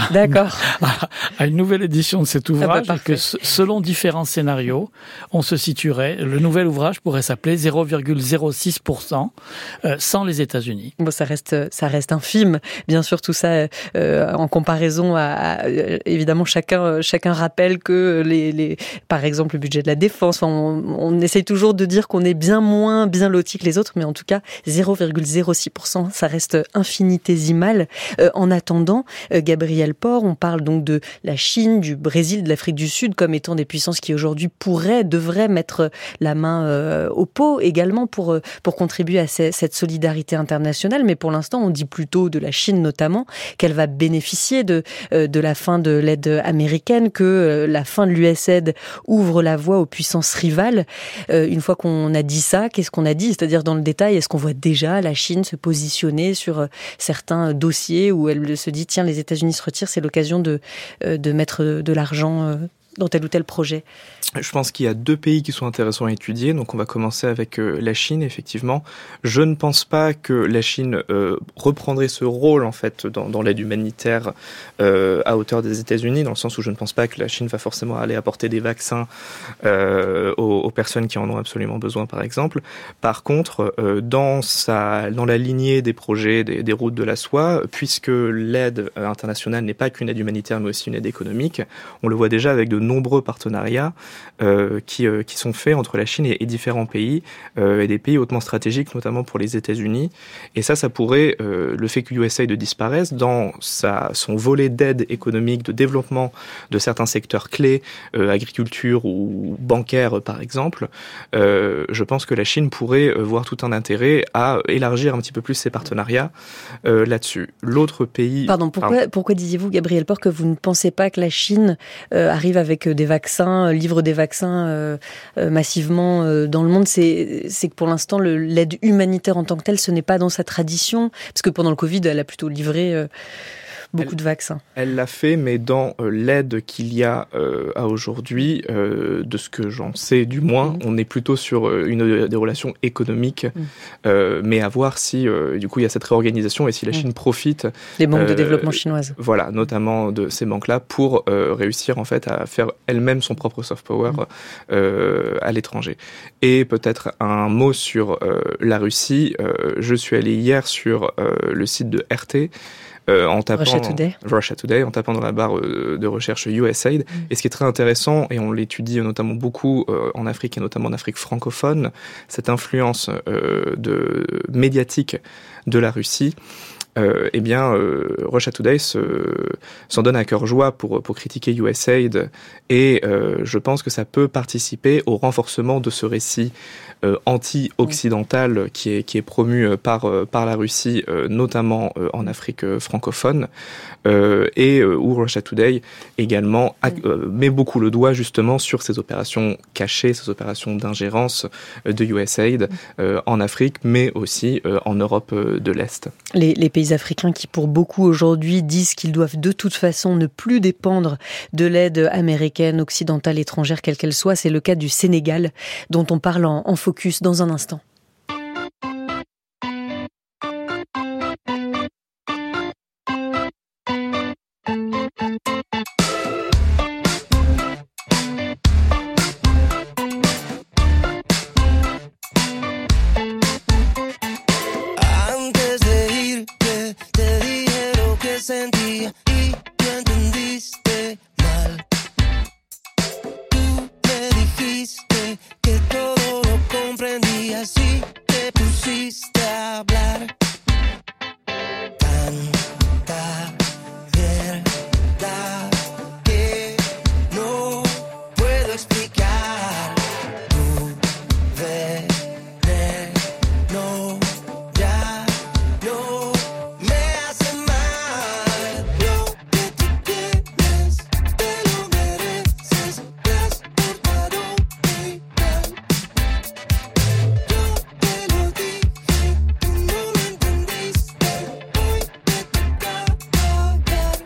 à une nouvelle édition de cet ouvrage et que selon différents scénarios, on se situerait. Le nouvel ouvrage pourrait s'appeler 0,06% sans les États-Unis. Bon, ça reste infime. Bien sûr, tout ça en comparaison à évidemment chacun rappelle que par exemple le budget de la défense. On essaye toujours de dire qu'on est bien moins bien loti que les autres, mais en tout cas 0,06%, ça reste infinitésimal. En attendant, Gabriel Port, on parle donc de la Chine, du Brésil, de l'Afrique du Sud comme étant des puissances qui aujourd'hui devraient mettre la main au pot également pour contribuer à cette solidarité internationale. Mais pour l'instant, on dit plutôt de la Chine notamment qu'elle va bénéficier de la fin de l'aide américaine, que la fin de l'USAID ouvre la voie aux puissances rivales. Une fois qu'on a dit ça, qu'est-ce qu'on a dit ? C'est-à-dire dans le détail, est-ce qu'on voit déjà la Chine se positionner sur certains dossiers où elle se dit tiens, les États-Unis se retirent, c'est l'occasion de mettre de l'argent dans tel ou tel projet? Je pense qu'il y a deux pays qui sont intéressants à étudier. Donc on va commencer avec la Chine, effectivement. Je ne pense pas que la Chine reprendrait ce rôle en fait dans l'aide humanitaire à hauteur des États-Unis, dans le sens où je ne pense pas que la Chine va forcément aller apporter des vaccins aux personnes qui en ont absolument besoin, par exemple. Par contre, dans la lignée des projets des routes de la soie, puisque l'aide internationale n'est pas qu'une aide humanitaire mais aussi une aide économique, on le voit déjà avec de nombreux partenariats qui sont faits entre la Chine et différents pays, et des pays hautement stratégiques, notamment pour les États-Unis. Et ça pourrait, le fait que USAID disparaisse, dans son volet d'aide économique, de développement de certains secteurs clés, agriculture ou bancaire par exemple, je pense que la Chine pourrait voir tout un intérêt à élargir un petit peu plus ses partenariats là-dessus. L'autre pays... Pourquoi disiez-vous, Gabriel Port, que vous ne pensez pas que la Chine arrive avec des vaccins, livre des vaccins massivement dans le monde? C'est que pour l'instant, l'aide humanitaire en tant que telle, ce n'est pas dans sa tradition, parce que pendant le Covid, elle a plutôt livré beaucoup de vaccins. Elle l'a fait, mais dans l'aide qu'il y a à aujourd'hui, de ce que j'en sais du moins, on est plutôt sur des relations économiques, mais à voir si du coup il y a cette réorganisation et si la Chine profite des banques de développement chinoises. Voilà, notamment de ces banques-là pour réussir en fait à faire elle-même son propre soft power à l'étranger. Et peut-être un mot sur la Russie. Je suis allé hier sur le site de RT. En tapant Russia Today, en tapant dans la barre de recherche USAID. Et ce qui est très intéressant, et on l'étudie notamment beaucoup en Afrique et notamment en Afrique francophone, cette influence médiatique de la Russie. Russia Today s'en donne à cœur joie pour critiquer USAID, et je pense que ça peut participer au renforcement de ce récit anti-occidental qui est promu par la Russie, notamment en Afrique francophone, et où Russia Today également met beaucoup le doigt justement sur ces opérations cachées, ces opérations d'ingérence de USAID en Afrique, mais aussi en Europe de l'Est. Les pays africains qui pour beaucoup aujourd'hui disent qu'ils doivent de toute façon ne plus dépendre de l'aide américaine, occidentale, étrangère, quelle qu'elle soit. C'est le cas du Sénégal, dont on parle en focus dans un instant. comprendía si te pusiste a hablar. Tanta verdad que no puedo explicar. Tu veneno ya no me hace mal. Lo que tú tienes te lo mereces. Gracias por todo mi bien. Yo te lo dije, tú no lo entendiste. Hoy te toca pagar.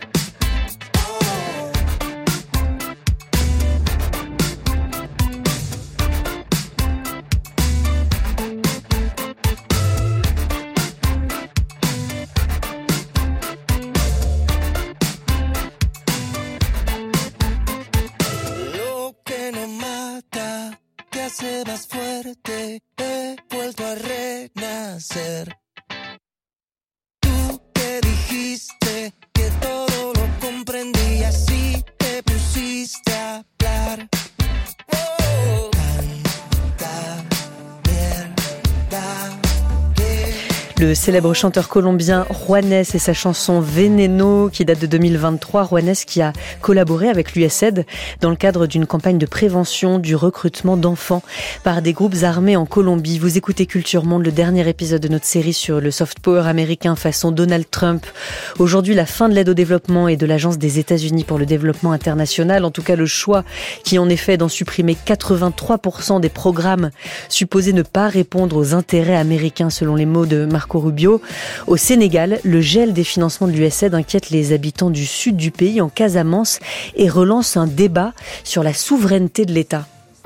Lo que no mata te hace más fuerte. He vuelto a renacer. Tú que dijiste que todo lo comprendías y te pusiste a hablar. Oh, tanta mierda que Le célèbre chanteur colombien Juanes et sa chanson Veneno qui date de 2023. Juanes qui a collaboré avec l'USAID dans le cadre d'une campagne de prévention du recrutement d'enfants par des groupes armés en Colombie. Vous écoutez Culture Monde, le dernier épisode de notre série sur le soft power américain façon Donald Trump. Aujourd'hui, la fin de l'aide au développement et de l'Agence des États-Unis pour le développement international. En tout cas, le choix qui en est fait d'en supprimer 83% des programmes supposés ne pas répondre aux intérêts américains selon les mots de Marco Rubio. Au Sénégal, le gel des financements de l'USAID inquiète les habitants du sud du pays, en Casamance, et relance un débat sur la souveraineté de l'État.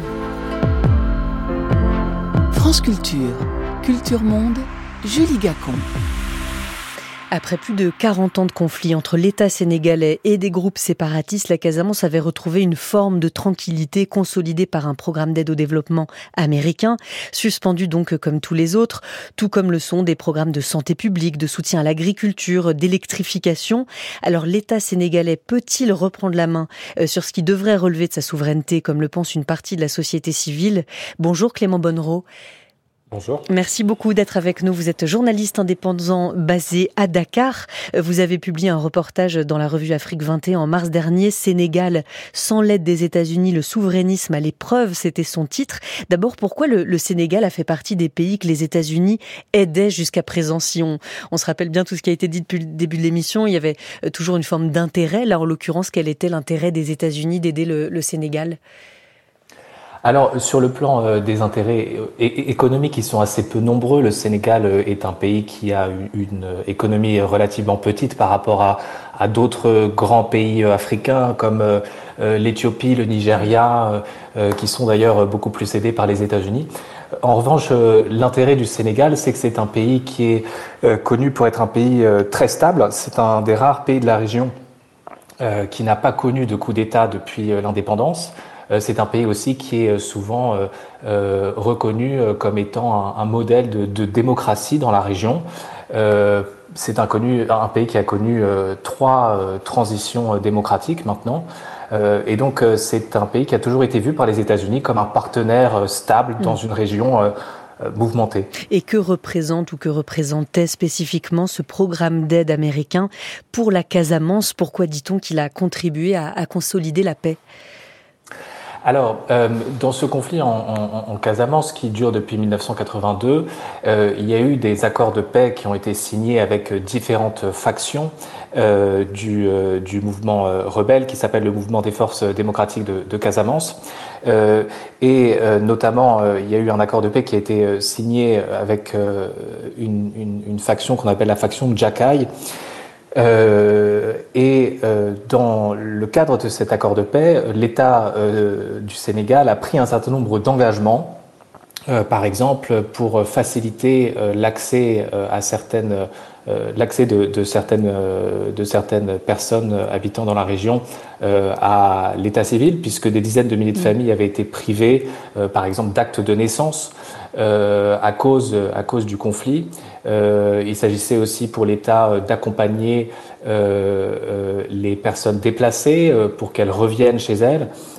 France Culture, Culture Monde, Julie Gacon. Après plus de 40 ans de conflit entre l'État sénégalais et des groupes séparatistes, la Casamance avait retrouvé une forme de tranquillité consolidée par un programme d'aide au développement américain, suspendu donc comme tous les autres, tout comme le sont des programmes de santé publique, de soutien à l'agriculture, d'électrification. Alors l'État sénégalais peut-il reprendre la main sur ce qui devrait relever de sa souveraineté, comme le pense une partie de la société civile? Bonjour Clément Bonnereau. Bonjour. Merci beaucoup d'être avec nous. Vous êtes journaliste indépendant basé à Dakar. Vous avez publié un reportage dans la revue Afrique 21 en mars dernier. Sénégal, sans l'aide des États-Unis, le souverainisme à l'épreuve, c'était son titre. D'abord, pourquoi le Sénégal a fait partie des pays que les États-Unis aidaient jusqu'à présent? Si on se rappelle bien tout ce qui a été dit depuis le début de l'émission, il y avait toujours une forme d'intérêt. Là, en l'occurrence, quel était l'intérêt des États-Unis d'aider le Sénégal? Alors, sur le plan des intérêts économiques, ils sont assez peu nombreux. Le Sénégal est un pays qui a une économie relativement petite par rapport à d'autres grands pays africains comme l'Éthiopie, le Nigeria, qui sont d'ailleurs beaucoup plus aidés par les États-Unis. En revanche, l'intérêt du Sénégal, c'est que c'est un pays qui est connu pour être un pays très stable. C'est un des rares pays de la région qui n'a pas connu de coup d'État depuis l'indépendance. C'est un pays aussi qui est souvent reconnu comme étant un modèle de démocratie dans la région. C'est un pays qui a connu 3 transitions démocratiques maintenant. Et donc c'est un pays qui a toujours été vu par les États-Unis comme un partenaire stable dans une région mouvementée. Et que représente ou que représentait spécifiquement ce programme d'aide américain pour la Casamance? Pourquoi dit-on qu'il a contribué à consolider la paix? Alors, dans ce conflit en Casamance qui dure depuis 1982, il y a eu des accords de paix qui ont été signés avec différentes factions du mouvement rebelle qui s'appelle le Mouvement des Forces Démocratiques de Casamance. Et notamment, il y a eu un accord de paix qui a été signé avec une faction qu'on appelle la faction Djakai. Dans le cadre de cet accord de paix, l'État du Sénégal a pris un certain nombre d'engagements, par exemple pour faciliter l'accès à l'accès de certaines personnes habitant dans la région à l'état civil, puisque des dizaines de milliers de familles avaient été privées, par exemple, d'actes de naissance à cause du conflit. Il s'agissait aussi pour l'État d'accompagner les personnes déplacées pour qu'elles reviennent chez elles.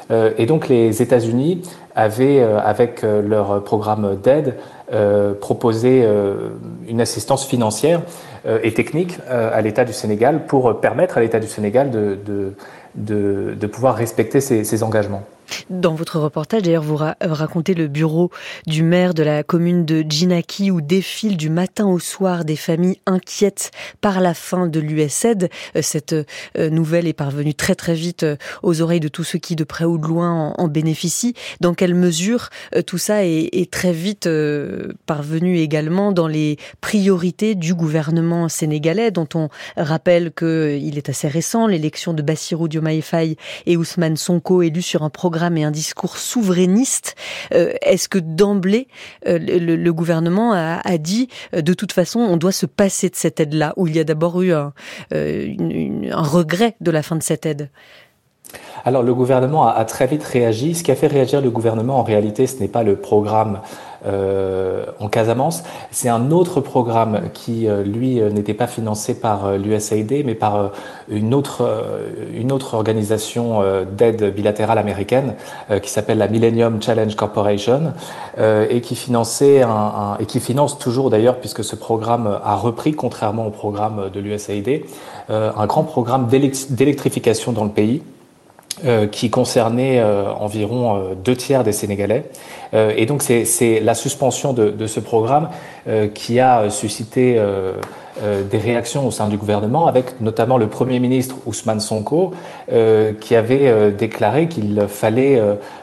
Et donc les États-Unis avaient, avec leur programme d'aide, proposé une assistance financière et technique à l'État du Sénégal pour permettre à l'État du Sénégal de pouvoir respecter ses engagements. Dans votre reportage, d'ailleurs, vous racontez le bureau du maire de la commune de Djinaki où défilent du matin au soir des familles inquiètes par la fin de l'USAID. Cette nouvelle est parvenue très très vite aux oreilles de tous ceux qui, de près ou de loin, en bénéficient. Dans quelle mesure tout ça est très vite parvenu également dans les priorités du gouvernement sénégalais, dont on rappelle qu'il est assez récent, l'élection de Bassirou Diomaye Faye et Ousmane Sonko élus sur un programme et un discours souverainiste. Est-ce que d'emblée, le gouvernement a dit de toute façon, on doit se passer de cette aide-là, où il y a d'abord eu un regret de la fin de cette aide? Alors le gouvernement a très vite réagi. Ce qui a fait réagir le gouvernement, en réalité, ce n'est pas le programme en Casamance, c'est un autre programme qui, lui, n'était pas financé par l'USAID, mais par une autre organisation d'aide bilatérale américaine qui s'appelle la Millennium Challenge Corporation et qui finançait et qui finance toujours d'ailleurs, puisque ce programme a repris, contrairement au programme de l'USAID, un grand programme d'électrification dans le pays. Qui concernait environ 2/3 des Sénégalais. Et donc c'est la suspension de ce programme qui a suscité des réactions au sein du gouvernement, avec notamment le Premier ministre Ousmane Sonko qui avait déclaré qu'il fallait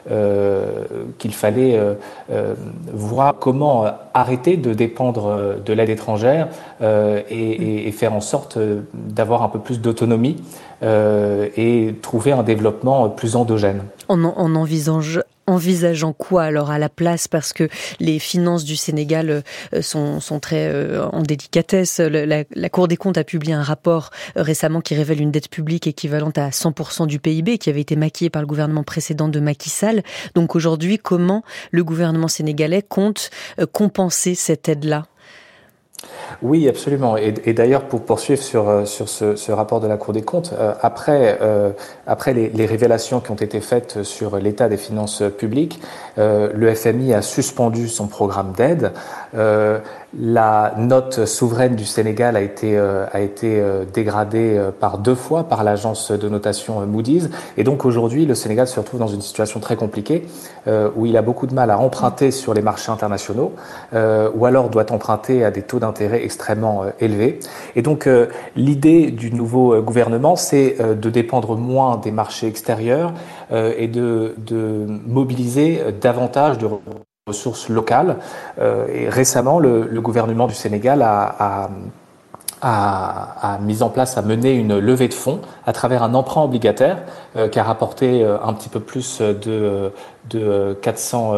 voir comment arrêter de dépendre de l'aide étrangère et faire en sorte d'avoir un peu plus d'autonomie et trouver un développement plus endogène. En envisageant quoi alors à la place, parce que les finances du Sénégal sont très en délicatesse. La Cour des comptes a publié un rapport récemment qui révèle une dette publique équivalente à 100% du PIB qui avait été maquillée par le gouvernement précédent de Macky Sall. Donc aujourd'hui, comment le gouvernement sénégalais compte compenser cette aide-là ? Oui, absolument. Et d'ailleurs, pour poursuivre sur ce rapport de la Cour des comptes, après les révélations qui ont été faites sur l'état des finances publiques, le FMI a suspendu son programme d'aide. La note souveraine du Sénégal a été dégradée par 2 fois par l'agence de notation Moody's. Et donc aujourd'hui, le Sénégal se retrouve dans une situation très compliquée où il a beaucoup de mal à emprunter sur les marchés internationaux ou alors doit emprunter à des taux d'intérêt extrêmement élevés. Et donc l'idée du nouveau gouvernement, c'est de dépendre moins des marchés extérieurs et de mobiliser davantage de ressources locales. Et récemment, le gouvernement du Sénégal a mis en place, a mené une levée de fonds à travers un emprunt obligataire qui a rapporté un petit peu plus de 400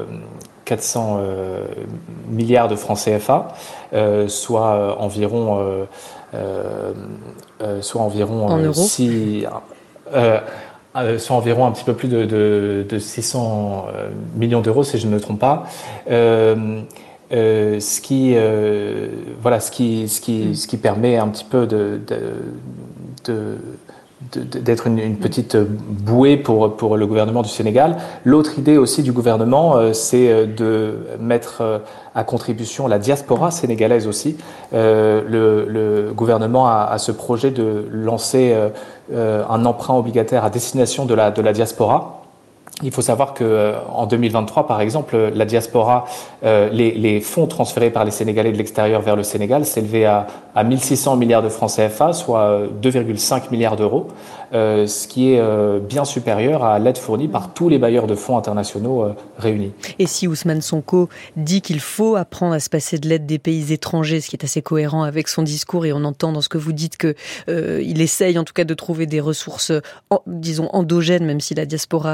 milliards de francs CFA, soit environ en euros. Soit environ un petit peu plus de 600 millions d'euros, si je ne me trompe pas. Ce qui permet un petit peu d'être une petite bouée pour le gouvernement du Sénégal. L'autre idée aussi du gouvernement, c'est de mettre à contribution la diaspora sénégalaise aussi. Le gouvernement a ce projet de lancer un emprunt obligataire à destination de la diaspora. Il faut savoir que en 2023, par exemple, la diaspora, les fonds transférés par les Sénégalais de l'extérieur vers le Sénégal s'élevaient à 1600 milliards de francs CFA, soit 2,5 milliards d'euros, ce qui est bien supérieur à l'aide fournie par tous les bailleurs de fonds internationaux réunis. Et si Ousmane Sonko dit qu'il faut apprendre à se passer de l'aide des pays étrangers, ce qui est assez cohérent avec son discours, et on entend dans ce que vous dites que il essaye en tout cas de trouver des ressources, disons endogènes, même si la diaspora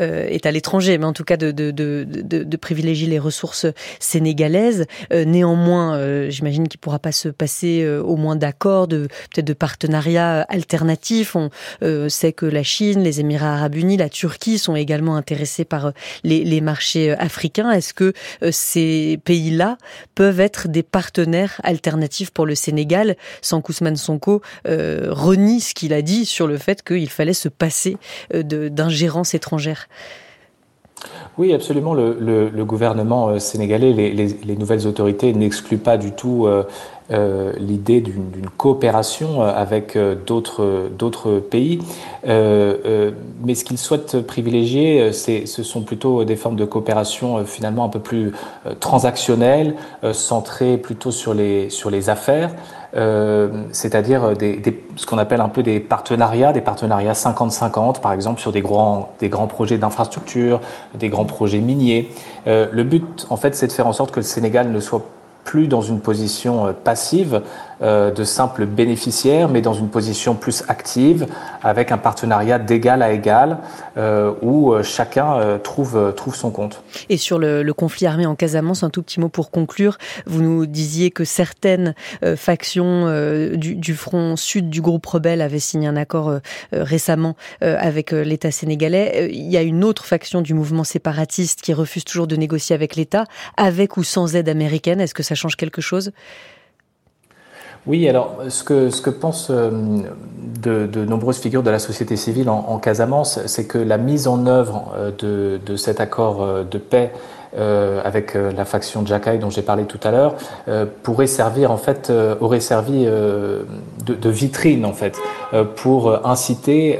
est à l'étranger, mais en tout cas de privilégier les ressources sénégalaises. Néanmoins, j'imagine qu'il ne pourra pas se passer au moins d'accords, peut-être de partenariats alternatifs. On sait que la Chine, les Émirats arabes unis, la Turquie sont également intéressés par les marchés africains. Est-ce que ces pays-là peuvent être des partenaires alternatifs pour le Sénégal, sans qu'Ousmane Sonko renie ce qu'il a dit sur le fait qu'il fallait se passer d'ingérence étrangère? Oui, absolument. Le gouvernement sénégalais, les nouvelles autorités n'excluent pas du tout l'idée d'une coopération avec d'autres pays. Mais ce qu'ils souhaitent privilégier, ce sont plutôt des formes de coopération finalement un peu plus transactionnelles, centrées plutôt sur les affaires. C'est-à-dire ce qu'on appelle un peu des partenariats 50-50, par exemple sur des grands projets d'infrastructure, des grands projets miniers. Le but, en fait, c'est de faire en sorte que le Sénégal ne soit plus dans une position passive de simple bénéficiaire, mais dans une position plus active, avec un partenariat d'égal à égal, où chacun trouve son compte. Et sur le conflit armé en Casamance, un tout petit mot pour conclure. Vous nous disiez que certaines factions du front sud du groupe rebelle avaient signé un accord récemment avec l'État sénégalais. Il y a une autre faction du mouvement séparatiste qui refuse toujours de négocier avec l'État, avec ou sans aide américaine. Est-ce que ça change quelque chose ? Oui, alors ce que pensent de nombreuses figures de la société civile en Casamance, c'est que la mise en œuvre de cet accord de paix avec la faction Jakaï dont j'ai parlé tout à l'heure aurait servi de vitrine en fait pour inciter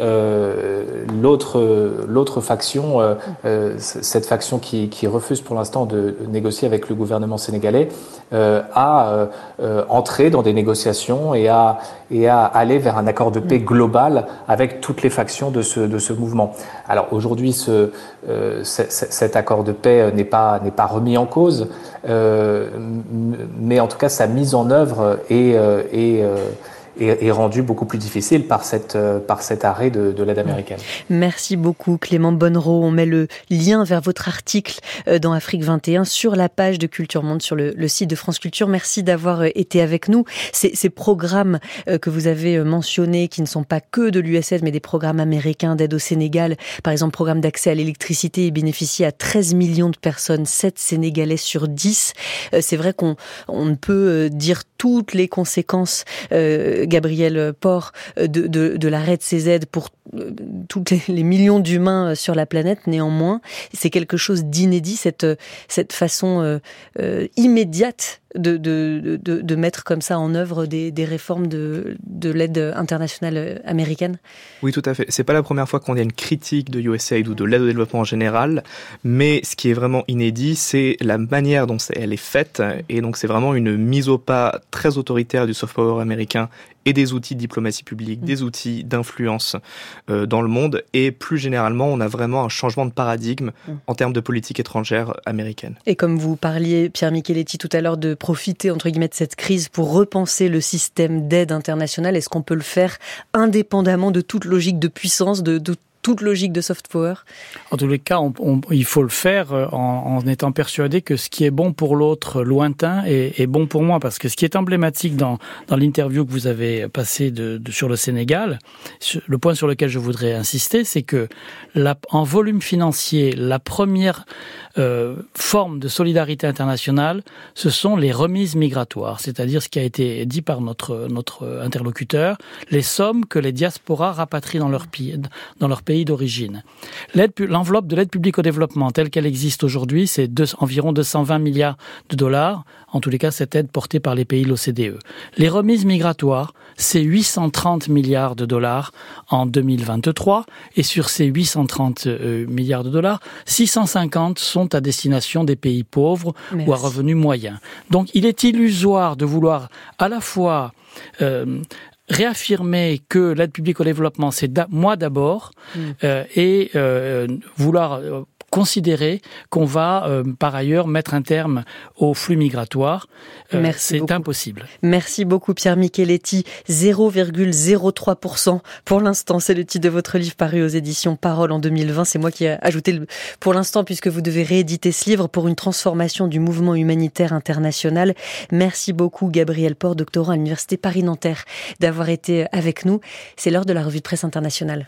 l'autre faction, cette faction qui refuse pour l'instant de négocier avec le gouvernement sénégalais, à entrer dans des négociations et à aller vers un accord de paix global avec toutes les factions de ce mouvement. Alors aujourd'hui, cet accord de paix n'est pas remis en cause, mais en tout cas sa mise en œuvre est rendu beaucoup plus difficile par cet arrêt de l'aide américaine. Merci beaucoup Clément Bonnereau. On met le lien vers votre article dans Afrique 21 sur la page de Culture Monde sur le site de France Culture. Merci d'avoir été avec nous. Ces programmes que vous avez mentionnés, qui ne sont pas que de l'USAID, mais des programmes américains d'aide au Sénégal, par exemple programme d'accès à l'électricité, bénéficie à 13 millions de personnes, 7 Sénégalais sur 10. C'est vrai qu'on ne peut dire toutes les conséquences Gabriel Port, de l'arrêt de ces aides pour tous les millions d'humains sur la planète. Néanmoins, c'est quelque chose d'inédit, cette façon immédiate de mettre comme ça en œuvre des réformes de l'aide internationale américaine. Oui, tout à fait. C'est pas la première fois qu'on a une critique de USAID ou de l'aide au développement en général, mais ce qui est vraiment inédit, c'est la manière dont elle est faite, et donc c'est vraiment une mise au pas très autoritaire du soft power américain et des outils de diplomatie publique, des outils d'influence dans le monde, et plus généralement, on a vraiment un changement de paradigme en termes de politique étrangère américaine. Et comme vous parliez, Pierre Micheletti, tout à l'heure, de profiter, entre guillemets, de cette crise pour repenser le système d'aide internationale, est-ce qu'on peut le faire indépendamment de toute logique de puissance, de toute logique de soft power? En tous les cas, il faut le faire en étant persuadé que ce qui est bon pour l'autre lointain est bon pour moi. Parce que ce qui est emblématique dans l'interview que vous avez passée sur le Sénégal, le point sur lequel je voudrais insister, c'est que en volume financier, la première forme de solidarité internationale, ce sont les remises migratoires. C'est-à-dire ce qui a été dit par notre interlocuteur, les sommes que les diasporas rapatrient dans leur pays d'origine. L'enveloppe de l'aide publique au développement telle qu'elle existe aujourd'hui, c'est environ 220 milliards de dollars, en tous les cas cette aide portée par les pays de l'OCDE. Les remises migratoires, c'est 830 milliards de dollars en 2023, et sur ces 830 milliards de dollars, 650 sont à destination des pays pauvres ou à revenus moyens. Donc il est illusoire de vouloir à la fois réaffirmer que l'aide publique au développement, c'est moi d'abord, et vouloir considérer qu'on va par ailleurs mettre un terme aux flux migratoires. C'est beaucoup. Impossible. Merci beaucoup Pierre Micheletti. 0,03%. Pour l'instant, c'est le titre de votre livre paru aux éditions Parole en 2020. C'est moi qui ai ajouté pour l'instant, puisque vous devez rééditer ce livre pour une transformation du mouvement humanitaire international. Merci beaucoup Gabriel Port, doctorant à l'Université Paris-Nanterre, d'avoir été avec nous. C'est l'heure de la revue de presse internationale.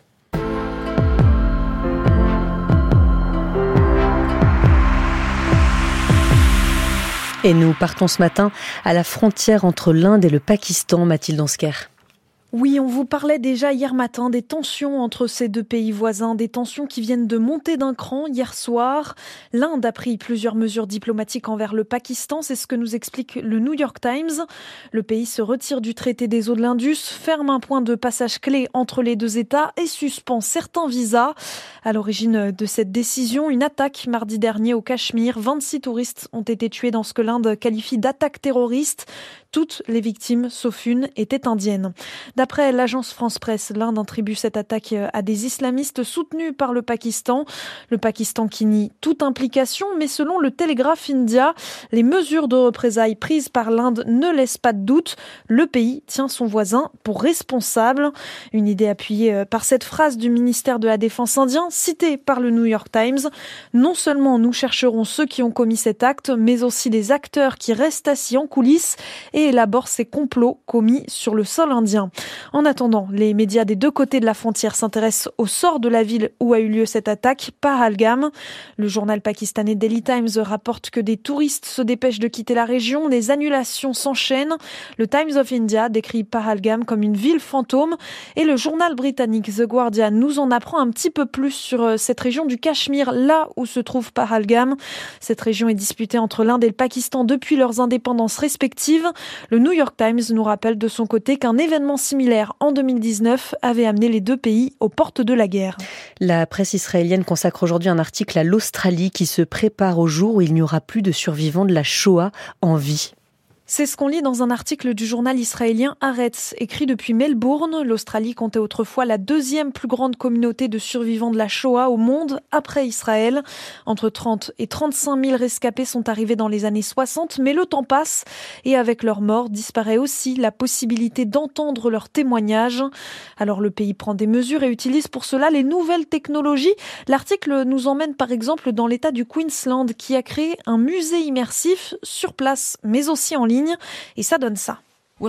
Et nous partons ce matin à la frontière entre l'Inde et le Pakistan, Mathilde Ansker. Oui, on vous parlait déjà hier matin des tensions entre ces deux pays voisins, des tensions qui viennent de monter d'un cran hier soir. L'Inde a pris plusieurs mesures diplomatiques envers le Pakistan, c'est ce que nous explique le New York Times. Le pays se retire du traité des eaux de l'Indus, ferme un point de passage clé entre les deux États et suspend certains visas. À l'origine de cette décision, une attaque mardi dernier au Cachemire. 26 touristes ont été tués dans ce que l'Inde qualifie d'attaque terroriste. Toutes les victimes, sauf une, étaient indiennes. D'après l'agence France-Presse, l'Inde attribue cette attaque à des islamistes soutenus par le Pakistan. Le Pakistan qui nie toute implication, mais selon le Telegraph India, les mesures de représailles prises par l'Inde ne laissent pas de doute. Le pays tient son voisin pour responsable. Une idée appuyée par cette phrase du ministère de la Défense indien, citée par le New York Times. Non seulement nous chercherons ceux qui ont commis cet acte, mais aussi les acteurs qui restent assis en coulisses et élaborent ces complots commis sur le sol indien. En attendant, les médias des deux côtés de la frontière s'intéressent au sort de la ville où a eu lieu cette attaque, Pahalgam. Le journal pakistanais Daily Times rapporte que des touristes se dépêchent de quitter la région, les annulations s'enchaînent. Le Times of India décrit Pahalgam comme une ville fantôme et le journal britannique The Guardian nous en apprend un petit peu plus sur cette région du Cachemire, là où se trouve Pahalgam. Cette région est disputée entre l'Inde et le Pakistan depuis leurs indépendances respectives. Le New York Times nous rappelle de son côté qu'un événement similaire en 2019 avait amené les deux pays aux portes de la guerre. La presse israélienne consacre aujourd'hui un article à l'Australie qui se prépare au jour où il n'y aura plus de survivants de la Shoah en vie. C'est ce qu'on lit dans un article du journal israélien Haaretz, écrit depuis Melbourne. L'Australie comptait autrefois la deuxième plus grande communauté de survivants de la Shoah au monde, après Israël. Entre 30 et 35 000 rescapés sont arrivés dans les années 60, mais le temps passe et avec leur mort disparaît aussi la possibilité d'entendre leurs témoignages. Alors le pays prend des mesures et utilise pour cela les nouvelles technologies. L'article nous emmène par exemple dans l'état du Queensland qui a créé un musée immersif sur place, mais aussi en ligne. Et ça donne ça. Nous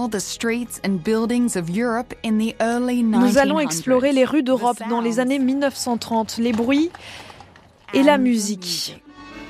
allons explorer les rues d'Europe dans les années 1930, les bruits et la musique.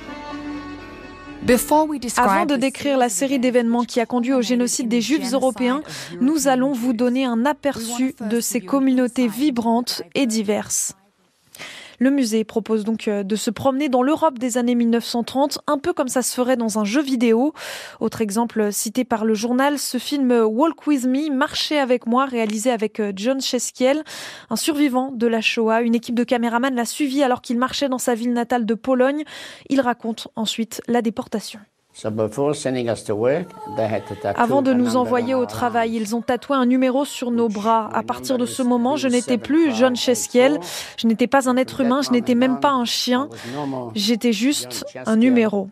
Avant de décrire la série d'événements qui a conduit au génocide des Juifs européens, nous allons vous donner un aperçu de ces communautés vibrantes et diverses. Le musée propose donc de se promener dans l'Europe des années 1930, un peu comme ça se ferait dans un jeu vidéo. Autre exemple cité par le journal, ce film Walk With Me, Marcher avec moi, réalisé avec John Cheskiel, un survivant de la Shoah. Une équipe de caméramans l'a suivi alors qu'il marchait dans sa ville natale de Pologne. Il raconte ensuite la déportation. Avant de nous envoyer au travail, ils ont tatoué un numéro sur nos bras. À partir de ce moment, je n'étais plus John Cheskiel, je n'étais pas un être humain, je n'étais même pas un chien, j'étais juste un numéro.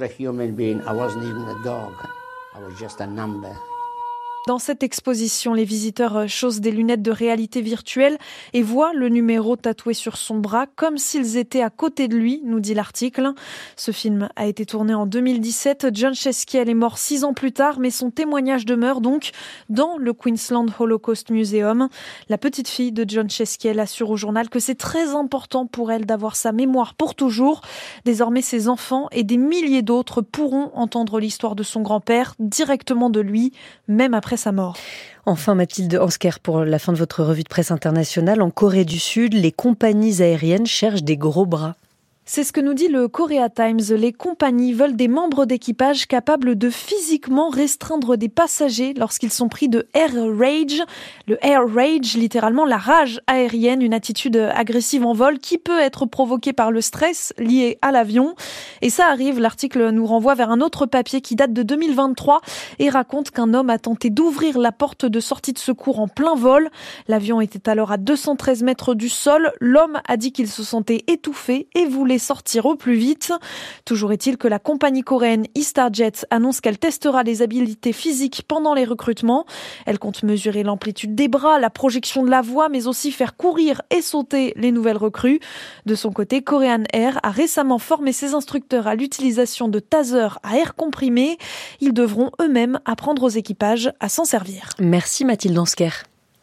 Dans cette exposition, les visiteurs chaussent des lunettes de réalité virtuelle et voient le numéro tatoué sur son bras comme s'ils étaient à côté de lui, nous dit l'article. Ce film a été tourné en 2017. John Cheskiel est mort 6 ans plus tard, mais son témoignage demeure donc dans le Queensland Holocaust Museum. La petite fille de John Cheskiel assure au journal que c'est très important pour elle d'avoir sa mémoire pour toujours. Désormais, ses enfants et des milliers d'autres pourront entendre l'histoire de son grand-père directement de lui, même après sa mort. Enfin, Mathilde Ansker, pour la fin de votre revue de presse internationale, en Corée du Sud, les compagnies aériennes cherchent des gros bras. C'est ce que nous dit le Korea Times. Les compagnies veulent des membres d'équipage capables de physiquement restreindre des passagers lorsqu'ils sont pris de air rage. Le air rage, littéralement la rage aérienne, une attitude agressive en vol qui peut être provoquée par le stress lié à l'avion. Et ça arrive, l'article nous renvoie vers un autre papier qui date de 2023 et raconte qu'un homme a tenté d'ouvrir la porte de sortie de secours en plein vol. L'avion était alors à 213 mètres du sol. L'homme a dit qu'il se sentait étouffé et voulait les sortir au plus vite. Toujours est-il que la compagnie coréenne EastarJet annonce qu'elle testera les habiletés physiques pendant les recrutements. Elle compte mesurer l'amplitude des bras, la projection de la voix, mais aussi faire courir et sauter les nouvelles recrues. De son côté, Korean Air a récemment formé ses instructeurs à l'utilisation de tasers à air comprimé. Ils devront eux-mêmes apprendre aux équipages à s'en servir. Merci Mathilde Ansker.